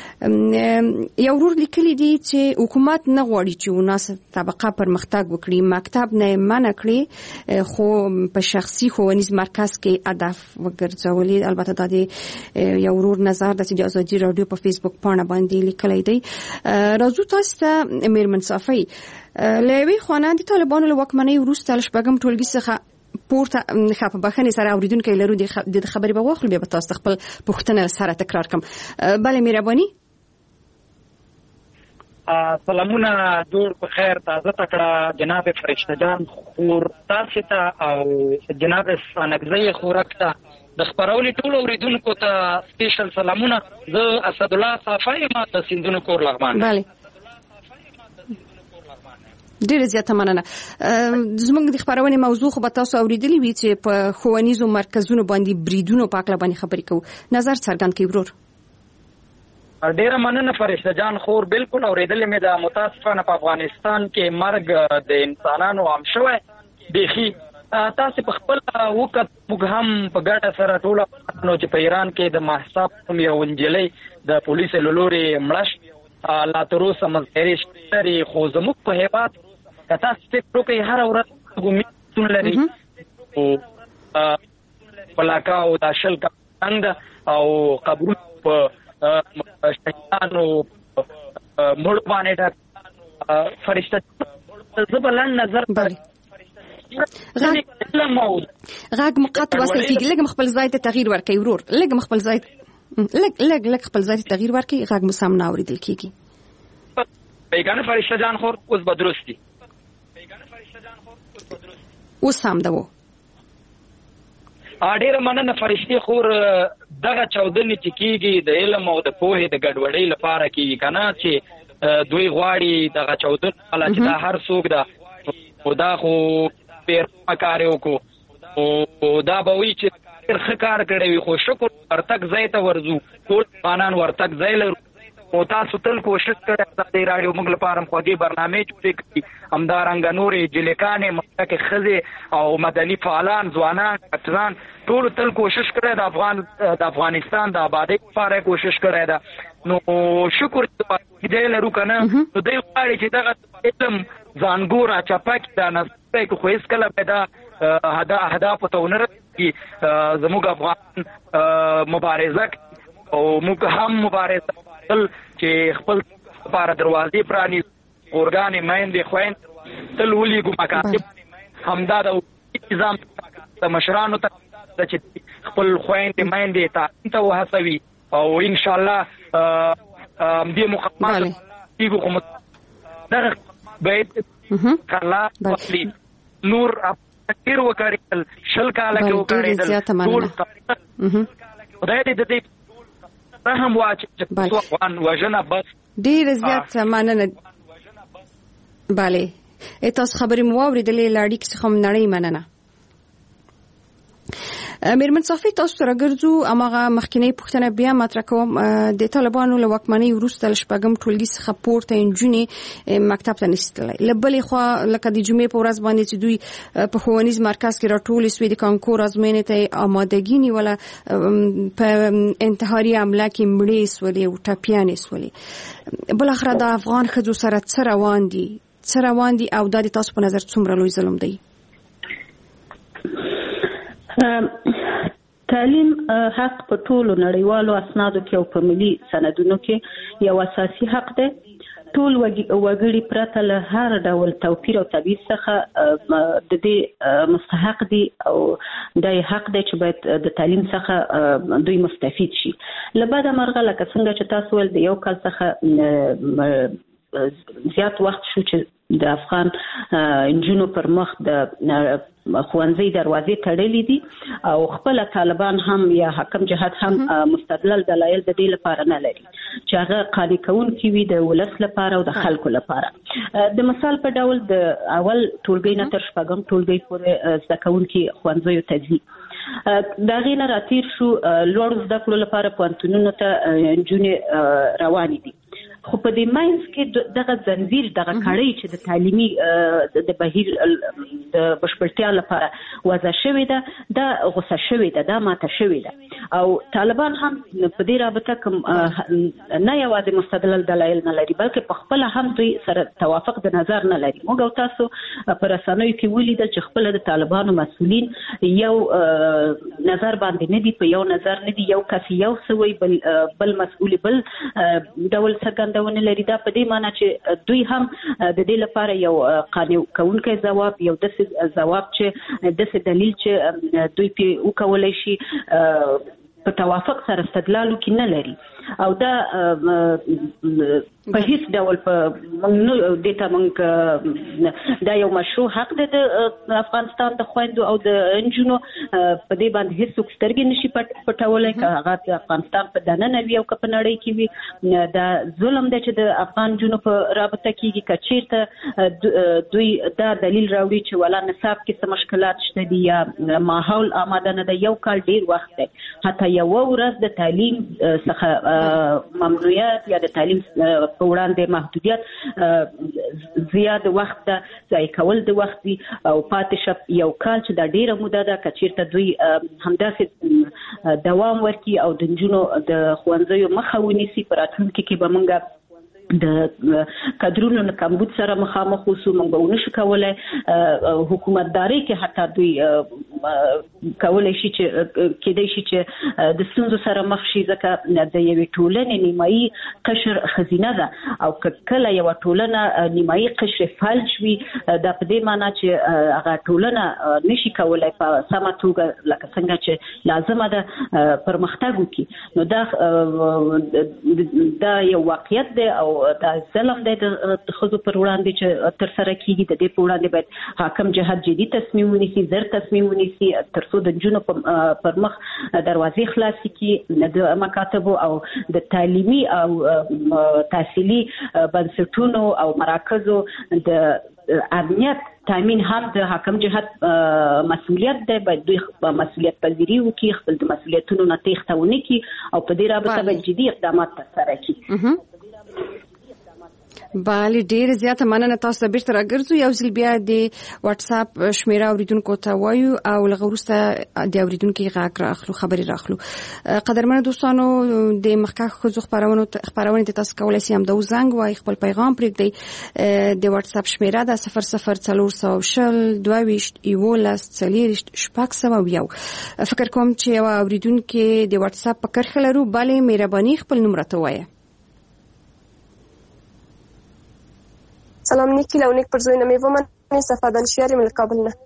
یو ورور لیکلي دي چې حکومت نه غواړي چې وناسه طبقه پرمختګ وکړي، مکتب نه منع کړي خو په شخصي ښوونیز مرکز کې هدف وګرځولي. البته دا د یو ورور نظر ده چې د ازادي راډیو په فیسبوک پاڼه باندې لیکلی دی. راځو تاسو ته میرمن صافی له یوې خوا د طالبانو له واکمنۍ وروسته له شپږم ټولګي څخه پورته ښه په بښنې سره اوریدونکی لرو د خبرې به واخلو، بیا به تاسو ته خپل پوښتنه سره تکرار کړم. بله مهرباني. سلامونه، جوړ په خیر، تازه تکړه جناب فرشته جان خور تاسو ته او جناب سانګزی خورک ته د خپرونې ټول اوریدونکو ته سپیشل سلامونه. زه اسدالله صافی ما د سیندونو کور لغمان. بله ډېر زیاته مننه. زموږ د خپرونې موضوع خو به تاسو اوریدلی وي چې په ښوونیزو مرکزونو باندې بریدونو په هکله باندې خبرې کوو. نظر څرګند کړئ ورور. ډېره مننه فرشته جان خور. بالکل اوریدلې مې ده. متاسفانه په افغانستان کې مرګ د انسانانو عام شوی. بیخي تاسو په خپل وخت موږ هم په ګډه سره ټول نو چې په ایران کې د محساب کوم یو انجلۍ د پولیسو له لورې مړه لا تر اوسه مزهري شتري، خو زموږ په هیواد که تاسو فکر وکړئ هره ورځ ګومیتون لري او پلاکا او دا شل څنګه او قبرونه په شهیدانو مړو باندې ډک. فرشته زه به لنډ نظر غږ مقطع وصل کېږي. لږ خپل ځای ته تغییر ورکړئ ورور، لږ خپل ځای لږ لږ لږ خپل ځای ته تغییر ورکړئ. غږ مو سم نه اورېدل کېږي. بیګانه فرشته جان خور اوس به درست دي. اوس هم ده و. ډېره مننه فرشتې خور. دغه چاودنې چې کېږي د علم او د پوهې د ګډوډۍ لپاره کېږي که نه، چې دوی غواړي دغه چاودنه چې دا هر څوک ده دا خو پیر کار وکړو او دا به وی چې ښه کار کړی وي خو شکر ورتګ ځای ته ورځو ټول افغانان ورتګ ځای لرو او تاسو تل کوشش کړی د راډیو موږ لپاره خوږې برنامې جوړې کړي همدارنګه نورې جلیکانې مخکې ښځې او مدني فعالان ځوانان ډاکټران ټول تل کوشش کړی د افغان د افغانستان د آبادۍ لپاره کوشش کړی ده نو شکر دې لرو که نه نو دوی غواړي چې دغه علم ځانګو راچپه کړي دا نسل خو هېڅکله به دا اهدافو ته ونه رسېږي زموږ افغان مبارزه او موږ هم مبارزه چې خپل لپاره دروازې پرانیزو اورګانې میندې خویندې تل ولیږو مکاتب همدا د نظام د مشرانو ته چې خپل خویندې میندې تعلیم ته وهڅوي او انشاءالله همدې مقاماتو کېږو خو دغه باید الله وکړي نور ډېر وکړېدل شل کاله کې وکړېدل ټول خدای دې د دې رحم واچي افغان وژنه بس ډېر زیات مننه bale تاسو خبرې مو واورېدلې له اړیکې څخه هم نړۍ مننه میرمن صافی تاسو سره ګرځو امغه مخکینی پوښتنه بیا مطرح کوم د طالبانو له واکمنۍ وروسته له شپږم ټولګي څخه پورته نجونې مکتب ته نشي تللی له بلې خوا لکه د جمعې په ورځ باندې چې دوی په ښوونیز مرکز کې راټولې سوې د کانکور ازموینې ته آمادګي نیوله په انتحاري حمله کې مړې سولې او ټپیانې سولې بالاخره د افغان ښځو سره څه روان دي څه روان دي او دا د تاسو په نظر څومره لوی ظلم دی تعلیم حق په ټولو نړیوالو اسنادو کې او په ملي سندونو کې یو اساسي حق دی ټول وګړي پرته له هر ډول توپیر او تبعیض څخه د دې مستحق دي او د حق دی چې باید د تعلیم څخه دوی مستفید شي له بعد مرغه لکه څنګه چې تاسو ول د یو کال څخه زیات وخت شو چې د افغان انجونو پر مخ د ښوونځي دروازې تړلې دي او خپل طالبان هم یا حکم جهاد هم مستدلل دلایل د دې لپاره نه لري چې هغه قانع کوونکي وي د ولس لپاره او د خلکو لپاره د مثال په ډول د اول ټولګي نه تر شپږم ټولګي پورې زده کوونکي ښوونځیو ته ځي د هغې نه راتېر شو لوړو زده کړو لپاره پوهنتونونو ته نجونې روانې دي خو په دې ماینس کې دغه زنجیر دغه کړۍ چې د تعلیمي د بهیر د بشپړتیا لپاره وضع شوې ده دا غوسه شوې ده دا ماته شوې ده او طالبان هم په دې رابطه کوم نه یوازې مستدلل دلایل نه لري بلکې په خپل هم دوی سره توافق د نظر نه لري موږ او تاسو په رسنیو کې ولیدل چې خپل د طالبانو مسؤلین یو نظر باندې نه دي په یو نظر نه دي یو کس یو سوی بل بل مسؤل بل ډول څرګند ونه لري دا په دې معنی چې دوی هم د دې لپاره یو قانع کوونکی ځواب یو داسې ځواب چې داسې دلیل چې دوی په وکولای شي په توافق سره استدلال وکړي نه لري او دا په هیڅ ډول په موږ دته موږ دا یو مشروع حق دی د افغانستان د خويندو او د انجونو په دې باندې هیڅ سترګې نشي پټولای که هغه د افغانستان په دننه وي او که په نړۍ کې وي دا ظلم دی چې د افغان جنونو په رابطه کې کچیرته دوی دا دلیل راوړي چې ولا نصاب کې څه مشکلات شته دي یا ماحول آماده نه دی یو کال ډیر وخت دی حتی یو ورځ د تعلیم څخه ممنوعیت یا د تعلیم په وړاندې محدودیت زیات وخت ته ځای کول د وخت دی او پاتې شپ یو کال چې دا ډیره موده ده کچیرته دوی همداسې دوام ورکړي او د نجونو د ښوونځیو مخه ونیسي په راتلونکي کې به موږ د کادرونو نه کمبود سره مخامخ اوسو موږ به ونشو کولای حکومتداري کې حتی دوی کولای شي چې کېدای شي چې د ستونزو سره مخ شي ځکه د یوې ټولنې نیمایي قشر خزینه ده او کله یو ټولنه نیمایي قشر فلج وي دا په دې معنی چې هغه ټولنه نشي کولای په سمه توګه لکه څنګه چې لازمه ده پرمختګ وکړي نو دا دا یو واقعیت دی او دا ظلم دی د ښځو پر وړاندې چې تر سره کیږي د دې په وړاندې باید حاکم جهاد جدي تصمیم ونیسي زر تصمیم ونیسي تر څو د نجونو پر مخ دروازې خلاصې کړي د مکاتبو او د تعلیمي او تحصیلي بنسټونو او مراکزو د امنیت تامین هم د حاکم جهت مسؤلیت دی، باید دوی مسؤلیت پذیری وکړي، خپل د مسؤلیتونو نه تېښته ونه کړي او په دې رابطه باید جدي اقدامات ترسره کړي. بله ډیر زیاته مننه. تاسو بیرته راګرځو یو ځل بیا د واتس اپ شمیره اوریدونکو ته وایو او لږ وروسته د اوریدونکو غږ راخلو، خبرې راخلو. قدرمنو دوستانو، د مخکښ ښځو خپرونو خپرونې ته تاسو کولی شئ همدا زنګ وای خپل پیغام پرېږدئ. د واتس اپ شمیره ده صفر صفر څلور سوه شل دوه ویشت یولس څلېرویشت شپږ سوه یو. فکر کوم چې یو اوریدونکو د واتس اپ په کرښه لرو. بله مهرباني خپل نوم راته ووایه. سلام نیکی لو نیک پر زوی نمی ومن صفا دانشیاری من کابل نه.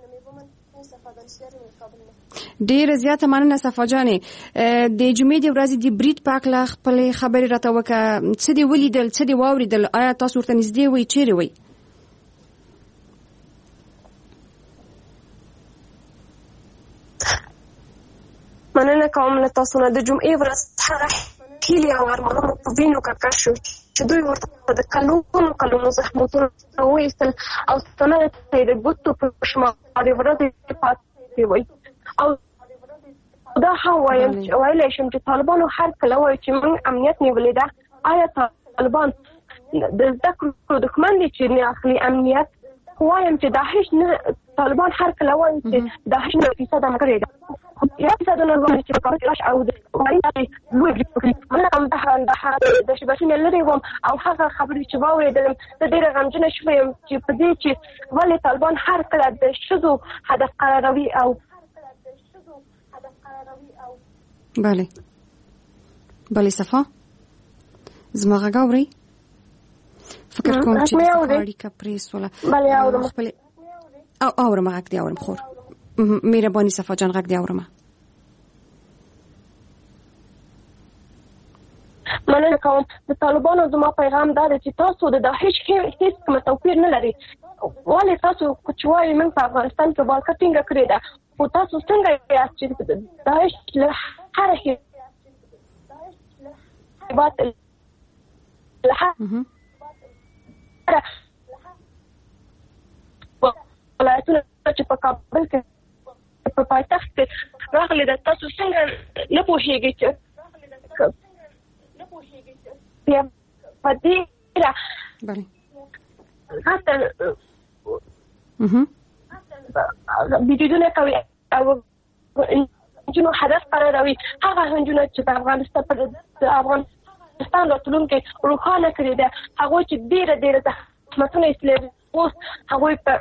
ډیره زیاته مننه صفا جانې. د جمعې د ورځې د برید په اړه خپل خبرې راته وکړه. څه دې ولیدل، څه دې واوریدل؟ آیا تاسو ورته نږدې وئ، چیرې وئ؟ مننه کوم له تاسو نه. د جمعې ورځ هغه هیلې او ارمانونه په وینو ککړ شو چې دوی ورته د کلونو کلونو زحمتونه وایستل او ستنه ته د ګوتو په شمار ورځې پاتې وي. او دا هم وایم چې ویلی شم چې طالبانو هر کله وایي چې موږ امنیت نیولې ده. آیا طالبان د زده کړو دښمن دي چې نه اخلي امنیت؟ وایم چې دا هیڅ نه، طالبان هر کله وایي چې دا هیڅ نه فیصده مکړې ده یا فیصده نه وایي چې کارش او د وایي چې لوی ګریپ منه کوم د د شباشینه لري وم او هغه خبرې چې واورېدلم د ډېره غمجنه شوم چې په دې چې ولې طالبان هر کله د ښځو هدف قراروي او بله بله صفا زما غږ اورئ؟ فکر کوم چې د صفا اړیکه پرې سوله. بله اورم. خپل او اورم غږ دی اورم خور. مهرباني صفا جان غږ دی اورم. مننه کوم. د طالبانو زما پیغام دا دی چې تاسو د داعش هیڅ کوم توپیر نه لري. ولې تاسو چې وایي موږ په افغانستان کې بالکه ټینګه کړې ده، خو تاسو څنګه یاست چې داعش له هر هیبات ولایتونه چې په کابل کې په پایتخت کې راغلي ده، تاسو څنګه نه پوهېږئ چې په دې حتی بریدونه کوي او نجونو هدف قراروي. هغه نجونو چې په افغانستان د افغانستان راتلونکی روښانه کړې ده، هغوی چې ډېره ډېره زحمتونه ایستلي اوس هغوی په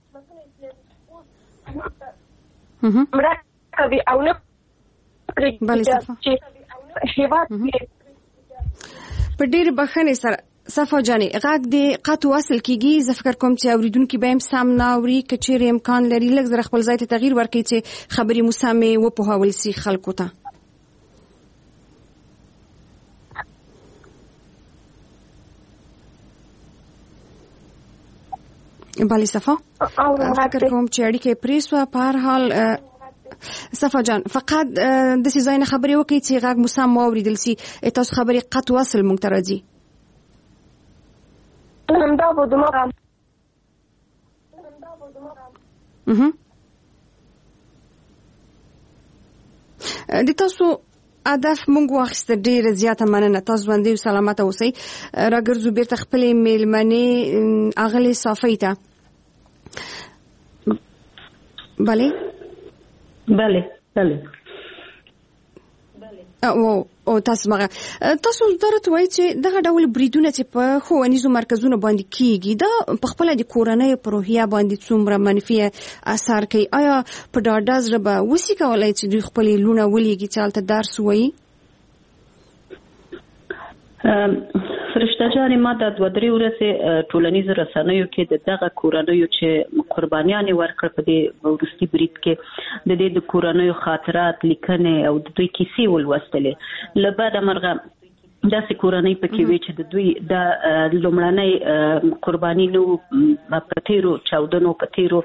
مرسته کوي او نه پرېږدي چې هېواد په ډېرې بښنې سره. صفا جانې غږ دې قطع وصل کېږي. زه فکر کوم چې اورېدونکي به هم سم نه اوري. که چیرې امکان لري لږ زره خپل ځای ته تغییر ورکړي چې خبرې مو سمې وپوهول سي خلکو ته. بله صفا فکر کوم چې اړیکه یې پرې سوه. په هر حال صفا جان فقط داسې ځای نه خبرې وکړي چې غږ مو سم واورېدل سي. تاسو خبرې قطع وصل موږ ته راځي. همدا به دماغم د تاسو هدف مونږ واخیسته. ډېره زیاته مننه. تاسو ژوندي او سلامته اوسئ. راګرځو بیرته خپلې میلمنې اغلې صافۍ ته. بله بله بله او او تاسو مغه تاسو درته وایي چې دغه ډول بریدونه چې په ښوونیزو مرکزونو باندې کیږي دا په خپل د کورنۍ په روحیه باندې څومره منفي اثر کوي؟ آیا په ډاډه زړه به وسی کولای چې دوی خپل لونه ولېږي چې هلته درس وایي؟ فرشته جانې ما د دوه درې ورځې ټولنیزو رسنیو کې د دغه کورنیو چې قربانیانې ورکړه په دې وروستي برید کې د دې د کورنیو خاطرات لیکنې او د دوی کیسې ولوستلې. له بده مرغه داسې کورنۍ پکې وي چې د دوی د لومړنۍ قرباني نو په تیرو چاودنو په تیرو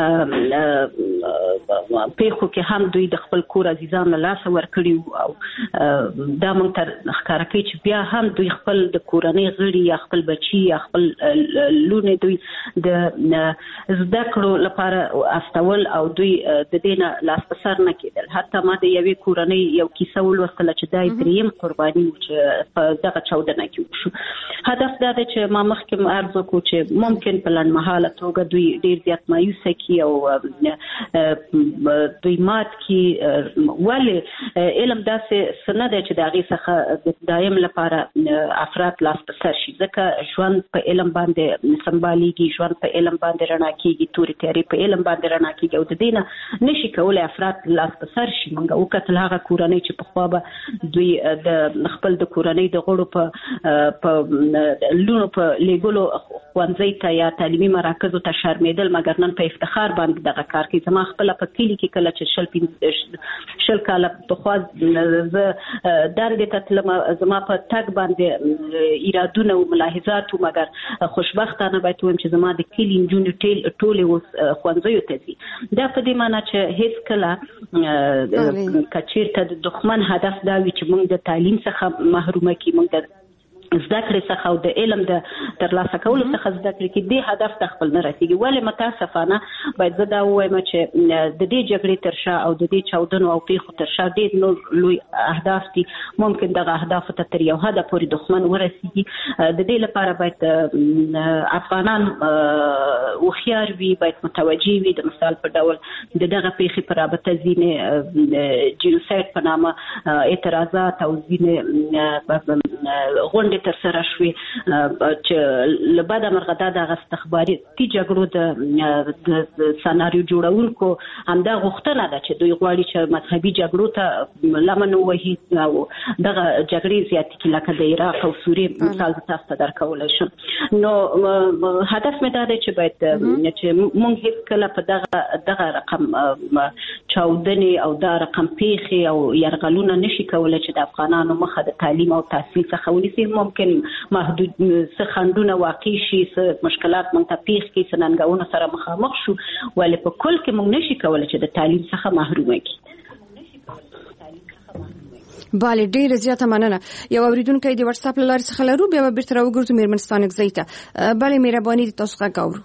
پیښو کې هم دوی د خپل کور عزیزان له لاسه ورکړي او دا موږ ته ښکاره کوي چې بیا هم دوی خپل د کورنۍ غړي یا خپل بچي یا خپل لونه دوی د زده کړو لپاره استول او دوی د دې نه لاس په سر نه کېدل. حتی ما د یوې کورنۍ یو کیسه ولوستله چې دا دریم قرباني چې په دغه چاودنه کې وشو. هدف دا دی چې ما مخکې عرض وکړو چې ممکن په لنډمهاله توګه دوی ډېر زیات مایوسه کړي او دوی مات کړي. ولې علم داسې څه نه دی چې د هغې څخه د دایم لپاره افراد لاس په سر شي، ځکه ژوند په علم باندې سمبالیږي، ژوند په علم باندې رڼا کېږي، تورې تیارې په علم باندې رڼا کېږي او د دې نه نشي کولی افراد لاس په سر شي. موږ وکتل هغه کورنۍ چې پخوا به دوی د خپل د کورنۍ د غړو په په لونو په لیګلو ښوونځي ته یا تعلیمي مراکزو ته شرمېدل، مګر نن په افتخار باندې دغه کار کوي. زما خپله په کلي کې کله چې شل شل کاله پخوا زه دندې ته تلم، زما په تګ باندې ایرادونه او ملاحظات وو، مګر خوشبختانه باید ووایم چې زما د کلي نجونې ټولې اوس ښوونځیو ته ځي. دا په دې معنی چې هېڅکله که چېرته د دښمن هدف دا وي چې موږ د تعلیم څخه محرومه کړي، موږ د زده کړې څخه او د علم د ترلاسه کولو څخه زده کړې کې دې هدف ته خپل نه رسېږي. ولې متاسفانه باید زه دا ووایم چې د دې جګړې تر شا او د دې چاودنو او پیښو تر شا ډېر نور لوی اهداف دي. ممکن دغه اهدافو ته تر یو حده پورې دښمن ورسېږي. د دې لپاره باید افغانان هوښیار وي، باید متوجه وي. د مثال په ډول د دغه پیښې په رابطه ځینې جینوساید په نامه اعتراضات او ځینې غونډې تر سره شوې چې له بده مرغه دا د استخباراتي جګړو د سناریو جوړونکو همدا غوښتنه ده چې دوی غواړي چې مذهبي جګړو ته لمن ووهي او دغه جګړې زیاتې کړي، لکه د عراق او سوریې مثال تاسو ته درکولی شم. نو هدف مې دا دی چې باید چې موږ هېڅکله په دغه دغه رقم چاودنې او دا رقم پیښې او یرغلونه نشي کولی چې د افغانانو مخه د تعلیم او تحصیل څخه ونیسي. ممکن محدود څه خنډونه واقع شي، څه مشکلات موږ ته پیښ کړي، څه ننګونو سره مخامخ شو، ولې په کل کې موږ نشي کولی چې د تعلیم څخه محرومه کړي. بله، ډیره زیاته مننه. یو اوریدونکی د واتس اپ له لارې څخه لرو، بیا به بیرته راوګرځو میرمنستان اګزۍ ته. بله مهرباني د تاسو غږ اورو.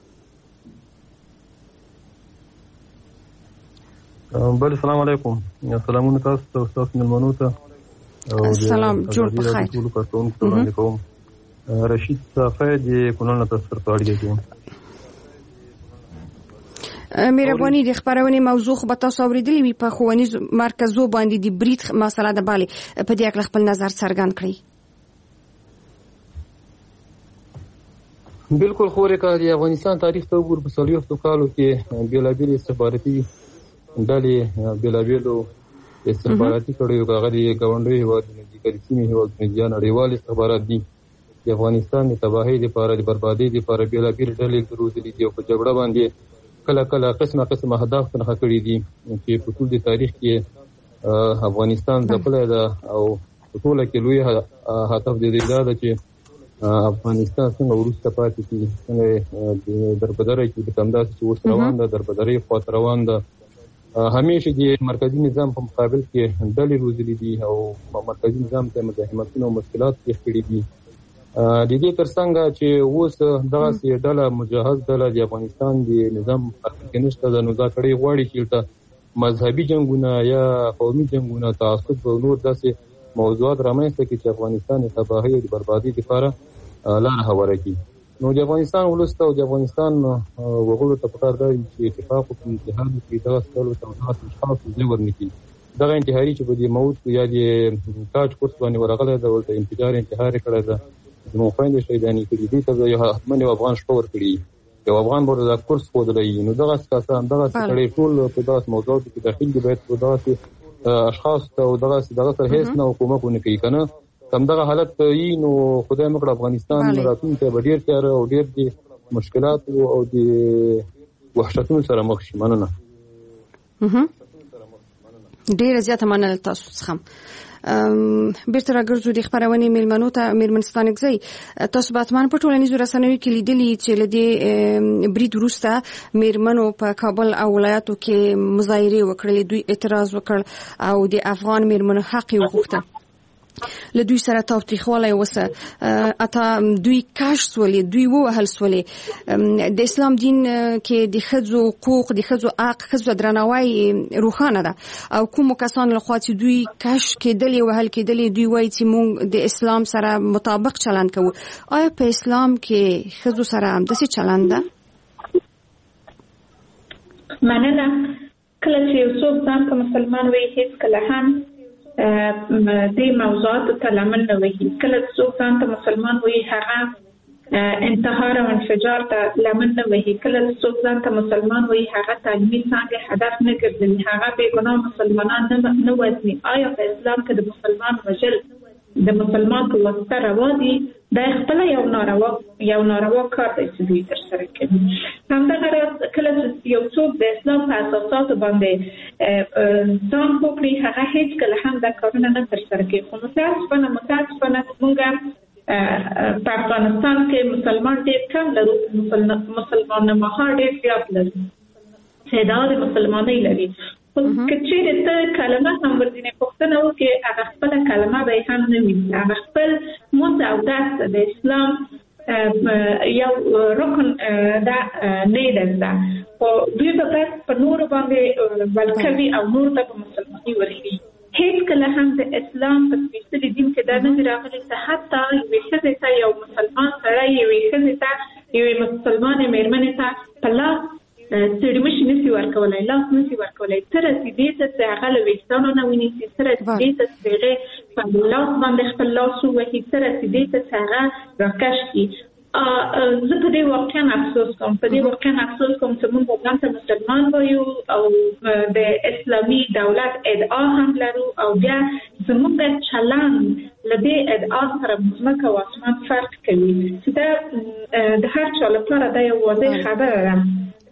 بله سلام علیکم. سلامونه تاسو ته او ستاسو مېلمنو ته. سلام، جوړ په خیر. رشید صافی د کونړ نه تاسو سره اړیکه کوم. مهرباني د خبرونې موضوع خو به تاسو اوریدلې وي، په ښوونیزو مرکزو باندې د برید مسله ده. بله په دې اړه خپل نظر څرګند کړئ. بالکل خورې کا د افغانستان تاریخ ته وګورو په څلوېښتو کالو کې بېلابېلې استخباراتي ډلې بېلابېلو استخباراتي کړیو هغه د ګاونډیو هېوادونو دي، که د سیمې هېوادونو دي یا نړیوال استخبارات دي، د افغانستان د تباهۍ لپاره د بربادۍ لپاره بېلابېلې ډلې روزلي دي او په جګړه باندې کله کله قسمه قسم اهداف نښه کړي دي چې په ټول د تاریخ کې افغانستان ځپلی ده او په ټوله کې لوی هدف د دې دا ده چې افغانستان څنګه وروسته پاتې کړي، څنګه د دربدرۍ کې د همداسې چې اوس روان ده دربدرۍ خواته روان ده. همیشه د مرکزي نظام په مقابل کې ډلې روزلي دي او مرکزي نظام ته مزاحمتونه او مشکلات پیښ کړي دي. د دې ترڅنګ چې اوس دغسې ډله مجهز ډله د افغانستان د نظام کې نشته ده، نو دا کړی غواړي چې ورته مذهبي جنګونه یا قومي جنګونه، تعصب او نور داسې موضوعات رامنځته کړي چې افغانستان د تباهۍ او د بربادۍ لپاره لاره هواره کړي. نو د افغانستان ولس ته او د افغانستان وګړو ته پکار ده چې اتفاق وکړي، اتحاد وکړي، دغه ډلو ته دغسې اشخاصو زور نه کړي. دغه انتحاري چې په دې موت یا د تاج کورس باندې ورغلی ده، ورته انفجار انتحار یې کړی ده، زموږ خویندې شهیدانې کړي دي، ته یو حتما یو افغان شپه ورکړي، یو افغان به دا کورس ښودلی وي. نو دغسې کسان دغسې سړی ټول په دغسې موضوعاتو کې داخل دي، باید په دغسې اشخاصو ته او دغسې دغه سره هېڅ نه کومک ونه کوي. که نه همدغه حالت وي نو خدای مه کړه افغانستان راتلونکی به ډېر تیاره او ډېر د مشکلاتو او د وحشتونو سره مخ شي. مننه. ډیره زیاته مننه تاسو څخه. بیرته راګرځو د خبرونې میلمنو ته میرمنستان غزي. تاسو باتمان په ټولنیزو رسنیو کې لیدلی چې لدی برید وروسته میرمنو په کابل او ولایتو کې مظاهره وکړلې، دوی اعتراض وکړ او د افغان میرمنو حق وغوښته. له دوی سره تاوتریخوالی وسه، اته دوی کاش سولې، دوی ووهل سولې. د اسلام دین کې د ښځو حقوق، د ښځو حق، ښځو درناوی روښانه ده او کوم کسان له خوا چې دوی کاش کېدلې وهل کېدلې، دوی وایي چې موږ د اسلام سره مطابق چلند کوو. آیا په اسلام کې ښځو سره همداسې چلند ده؟ مننه. کله چې یو څوک ځان ته مسلمان وایي هیڅ کله هم د موضوعاتو ته لمن نه وهي. کله چې څوک ځان ته مسلمان وایي هغه انتحار او انفجار ته لمن نه وهي. کله چې څوک ځان ته مسلمان وایي هغه تعلیمي څانګې هدف نه ګرځوي، هغه بې ګناه مسلمانان نه وژني. آیا په اسلام کې د مسلمان وژل د مسلمان په واسطه روا دي؟ دا خپله یو ناروا یو ناروا کار دی چې دوی ترسره کوي. همدغه راز کله چې یو څوک د اسلام په اساساتو باندې ځان وکړي هغه هیڅ کله هم دا کارونه نه ترسره کوي. خو متاسفانه متاسفانه موږ په افغانستان کې مسلمان ډېر کم لرو، مسلمان نماها ډېر زیات لرو، تعداد مسلمانۍ لري. خو که چیرې ته کلمه هم ورځینې پوښتنه وکړې هغه خپله کلمه به یې هم نه وي، هغه خپل مونځ او دست د اسلام یو رکن دا نه ده زده. خو دوی به بس په نورو باندې ولکوي او نور ته په مسلماني ورښيي. هیڅ کله هم د اسلام په سپېڅلي دین کې دا نه دي راغلي چې حتی یوې ښځې ته یو مسلمان سړی یوې ښځې ته یوې مسلمانې مېرمنې ته په لاس ستړمشي نشي ورکولی، لاس نشي ورکولی، ته رسېدې ته چې هغه له ویښتانو نه ونیسي، ته رسېدې ته چې هغې په لاس باندې خپل لاس ووهي، ته رسېدې ته چې هغه راکش کړي. زه په دې واقعا افسوس کوم په دې واقعا افسوس کوم چې موږ ځان ته مسلمان وایو او د اسلامي دولت ادعا هم لرو او بیا زموږ چلند له دې ادعا سره ځمکه او اسمان فرق کوي. چې دا د هر چا لپاره دا یو واضح خبره ده.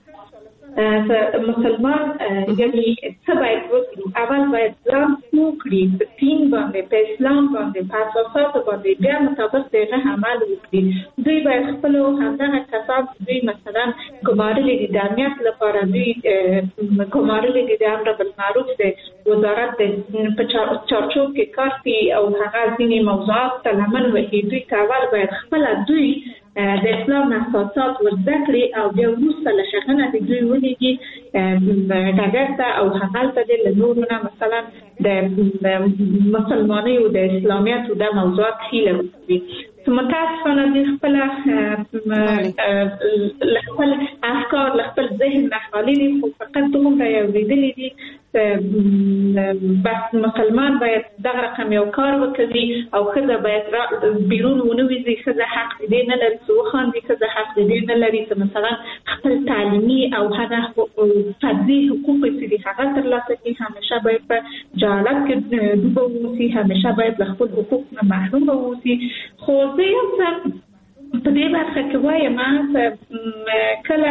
مسلمان یعنی څه باید وکړي؟ اول باید ځان پوه کړي په دین باندې، په اسلام باندې، په اساساتو باندې، بیا مطابق د هغه عمل وکړي. دوی باید خپلو همدغه کسان چې دوی مثلا ګمارلي دي د امنیت لپاره، دوی ګمارلي دي د امر بالمعروف د وزارت په چارچوب کې کار کوي او هغه ځینې موضوعات ته لمن وهي. دوی ته اول باید خپله دوی د اسلام اساسات ورزده کړي او بیا وروسته له هغه نه دوی ولیږي ډګر ته او هغلته دې له نورو نه مثلا د مسلمانۍ او د اسلامیت دا موضوعات هیله وکړي. متاسفانه دوی خپله له خپل افکار له خپل ذهن نه خالي دي، خو فقط دومره یې اورېدلي دي بس مسلمان باید دغه رقم یو کار وکړي او ښځه باید بیرون ونه وځي، ښځه حق دې نه لري چې وخاندي، ښځه حق دې نه لري چې مثلا خپل تعلیمي او هغه فردي حقوق چې دي هغه ترلاسه کړي، همیشه باید په جهالت کې ډوبه واوسي، همیشه باید له خپل حقوق نه محروم واوسي. خو زه یو څه په دې برخه کې وایم چې کله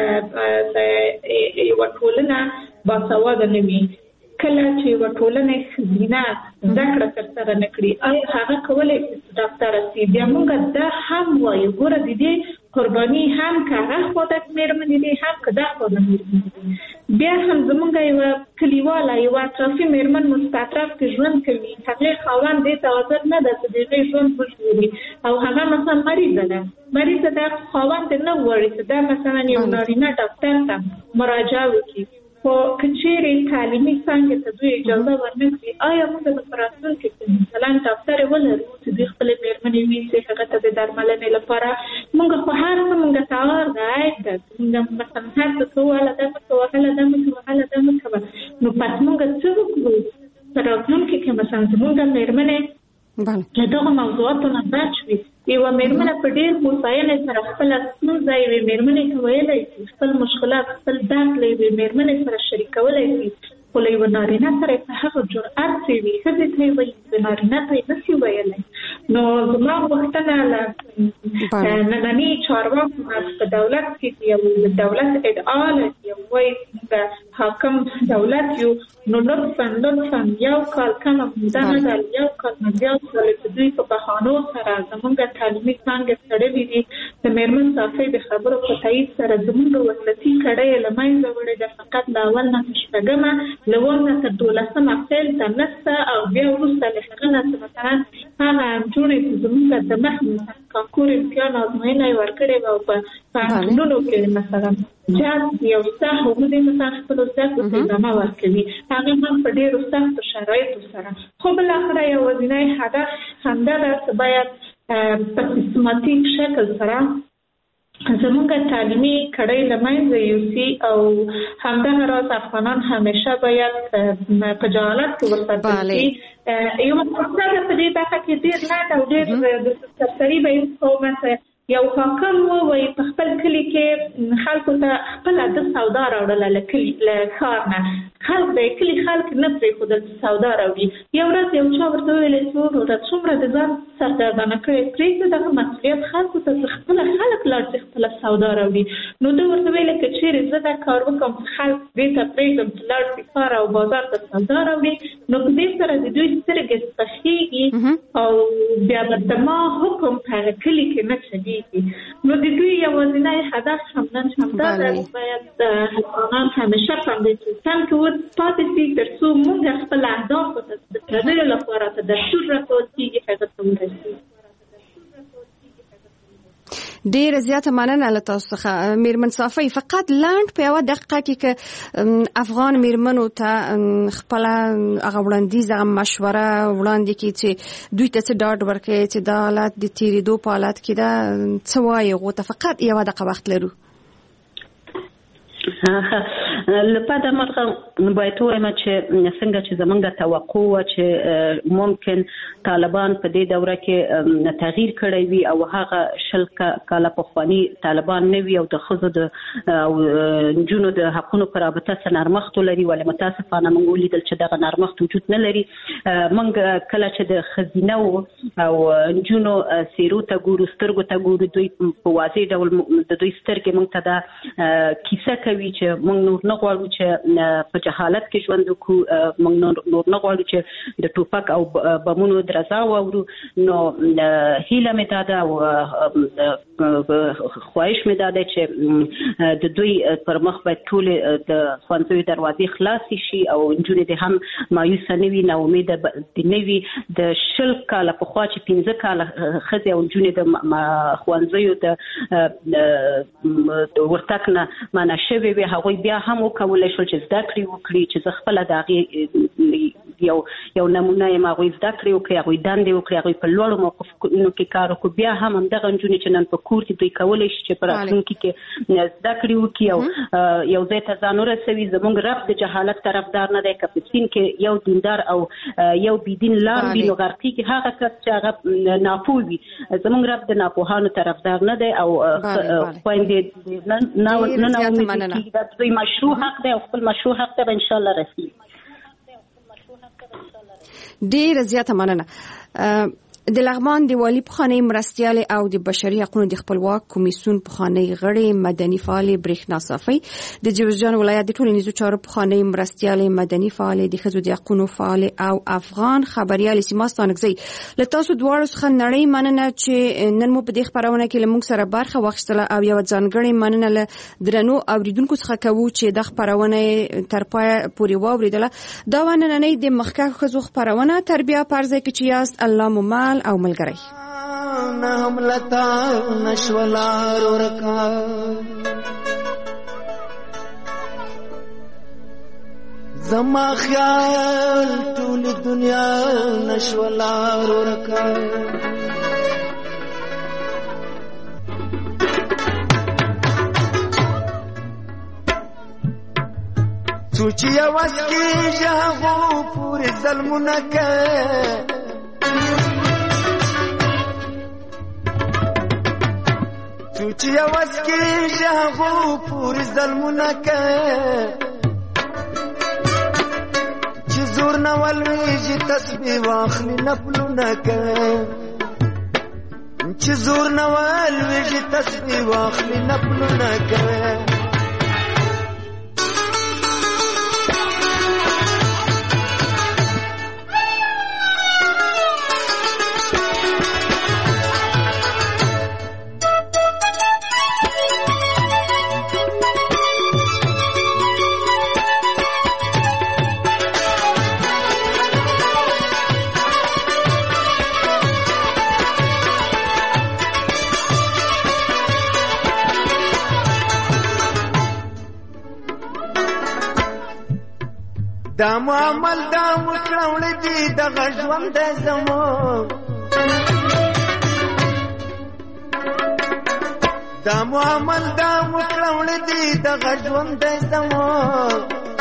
یوه ټولنه باسواده نه وي، کله چې یوه ټولنه ښځینه زده کړه ترسره نه کړي، آیا هغه کولی شي چې ډاکټره شي؟ بیا موږ دا هم وایو ګوره د دې قرباني هم که هغه خوا د مېرمنې دی هم که دا خوا د مېرمنې دی. بیا هم زموږ یوه کلیواله یوه اطرافي مېرمن مو په اطراف کې ژوند کوي، هغې خاوند دې ته حاضر نه ده چې د هغې ژوند وژغوري او هغه مثلا مریضه ده، مریضه ده خاوند یې نه غواړي چې دا مثلا یو نارینه ډاکټر ته مراجعه وکړي. خو که چیرې تعلیمي څانګې ته دوی اجازه ورنه کړي، آیا موږ به په راتلونکي کې مثلا ډاکټرې ولرو چې دوی خپلې مېرمنې ویسي هغه ته د درملنې لپاره؟ موږ خو هر څه موږ ته عار ده، عیب ده، موږ مثلا هر څه کوو، هله دا مه کوه، هله دا مه کوه، هله دا مه کوه. نو پس موږ څه وکړو په راتلونکي کې مثلا زموږ مېرمنې له دغو موضوعاتو نه بچ وي؟ یوه مېرمنه په ډېر هوساینې سره خپله ستونزه یوې مېرمنې ته ویلی شي، خپل مشکلات خپل درد له یوې مېرمنې سره شریکولی شي، خو له یوه نارینه سره یې په هغه جرأت چې وي ښځې ته یې وایي، د نارینه ته یې نشي ویلی. نو زما غوښتنه له نننی چارواکو په دولت کې یو دولت ادعا لري یو وایي حاکم دولت یو نو لطفا لطفا یو کال کمه موده نه ده یو کال نه زیات چې دوی په بهانو سره زموږ تعلیمي څانګې تړلې دي د میرمن صافۍ د خبرو په تایید سره زموږ وسلتي کړۍ یې له منځه وړې ده فقط له اول نه تر شپږمه له اووه نه تر دولسم اپریل ته نشته او بیا وروسته له هغه نه چې مثلا هغه جوړې چې زموږ د مخ کانکور امتحان ازموینه یې ورکړې وه او په پوهنتونونو کې مثلا جاز یو څه حقوقي مثلا خپلو زده کړو ته ادامه ورکوي هغه هم په ډېرو سختو شرایطو سره خو بالاخره یوازینی هدف همدا ده چې باید په سیستماتیک شکل سره زموږ تعلیمي کړۍ له منځه یوسي او همدغه راز افغانان همیشه باید په جهالت کې وساتل شي یو مقصد په دې برخه کې ډېر لنډ او ډېر د سرسري به یې کومه یو حاکم وایي په خپل کلي کې خلکو ته خپله د سودا راوړله له کلي له ښار نه خلک د کلي خلک نه پرېښودل چې سودا راوړي یو ورځ یو چا ورته ویلې چې وروره څومره د ځان سردردانه کړې پرېږده دغه مسؤلیت خلکو ته چې خپله خلک لاړ چې خپله سودا راوړي نو ده ورته ویلې که چېرې زه دا کار وکړم چې خلک دې ته پرېږدم چې لاړ شي ښار او بازار ته سودا راوړي نو په دې سره د دوی سترګې سپخېږي او بیا به د ما حکم په هغه کلي کې نه چلېږي نو د دوی یوازینی هدف همدن همدا ده باید افغانان همیشه په همدې سیستم کې پاتې شي تر څو موږ خپل اهدافو ته د پردیو لپاره ته دستور راکول کېږي هغه ته ورسېږو. ډېره زیاته مننه له تاسو څخه میرمن صافۍ. فقط لنډ په یوه دقیقه کې که افغان میرمنو ته خپله هغه وړاندیز هغه مشوره وړاندې کړي چې دوی ته څه ډاډ ورکوي چې دا حالت د تېرېدو په حالت کې ده څه وایي هغو ته فقط یوه دقیقه وخت لرو. لپاره مرغه باید وایم چې څنګه چې زمونږ توقع و چې ممکن طالبان په دې دوره کې تغییر کړی وي او هغه شل کاله پخواني طالبان نه وي او د ښځو د نجونو د حقونو په رابطه څه نرمښت ولري ولې متاسفانه موږ ولیدل چې دغه نرمښت وجود نه لري. موږ کله چې د ښځینه او نجونو څېرو ته ګورو سترګو ته ګورو دوی په واضح ډول د دوی سترګې موږ ته دا کیسه کوي چې موږ نور نه غواړو چې په جهالت کې ژوند وکړو موږ نور نه غواړو چې د ټوپک او بمونو درزا واورو. نو هیله مې دا ده او خواهش مې دا ده چې د دوی پر مخ باید ټولې د ښوونځیو دروازې خلاصې شي او نجونې دې هم مایوسه نه وي ناامیده دې نه وي. د شل کاله پخوا چې پنځه کاله ښځې او نجونې د ښوونځیو د ورتګ نه منع شوې وي هغوی بیا هم وکولی شول چې زده کړې وکړي چې زه خپله د هغې یو یو نمونه یم هغوی زده کړې وکړي هغوی دندې وکړي هغوی په لوړو موقفونو کې کار وکړو. بیا هم همدغه نجونې چې نن په کور کې دوی کولی شي چې په راتلونکي کې زده کړې وکړي او یو ځای ته ځان ورسوي. زموږ رب د جهالت طرفدار نه دی. که په سین کې یو دیندار او یو بېدین لاړ وي نو غرقېږي هغه کس چې هغه ناپوه وي. زموږ رب د ناپوهانو طرفدار نه دی او خویندې نه ناامیده کېږي. دا دوی مشروع حق دی او خپل مشروع حق ته به انشاءالله رسېږي. ډېره زیاته مننه. د لغمان د والي پخوانی مرستیال او د بشري حقوقو د خپلواک کمیسیون پخوانی غړي مدني فعال برېښنا صافۍ، د جوزجان ولایت د ټولنیزو چارو پخوانی مرستیال مدني فعال د ښځو د حقوقو فعال او افغان خبريال سیما ستانکزی. له تاسو دواړو څخه نړۍ مننه چې نن مو په دې خبرونه کې لمونږ سره برخه واخیستله او یو ځانګړی مننه له درنو اوریدونکو څخه کوو چې د خبرونه تر پای پورې واوریدله. دا ونننۍ د مخکښ ښځو خبرونه تربیه پرځای کې چې یاست الله مو او ملګری نه هم لتا نشولار ورکا زما خیال ټول دنیا نشولار ورکا سوچي اواز کې جهو پورې ظلمونه کې سوچي اواز کې جهو پورې ظلمونه کې چې زور نه ولويږي تسبیح واخلي نفلونه کې چې زور نه ولویږي تسبیح واخلي نفلونه کوي دا معامل دا وکړوړې دي دغه ژوند دی زموږ دا معامل دا وکړوړې دي دغه ژوند دی زموږ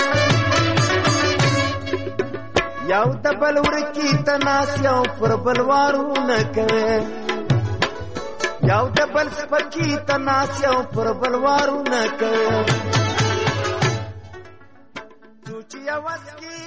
یو د بل ورکي ته ناس یو پر بل وارونه کوي یو د بل سپکي ته ناس یو پر بل وارونه کوي چې یوازې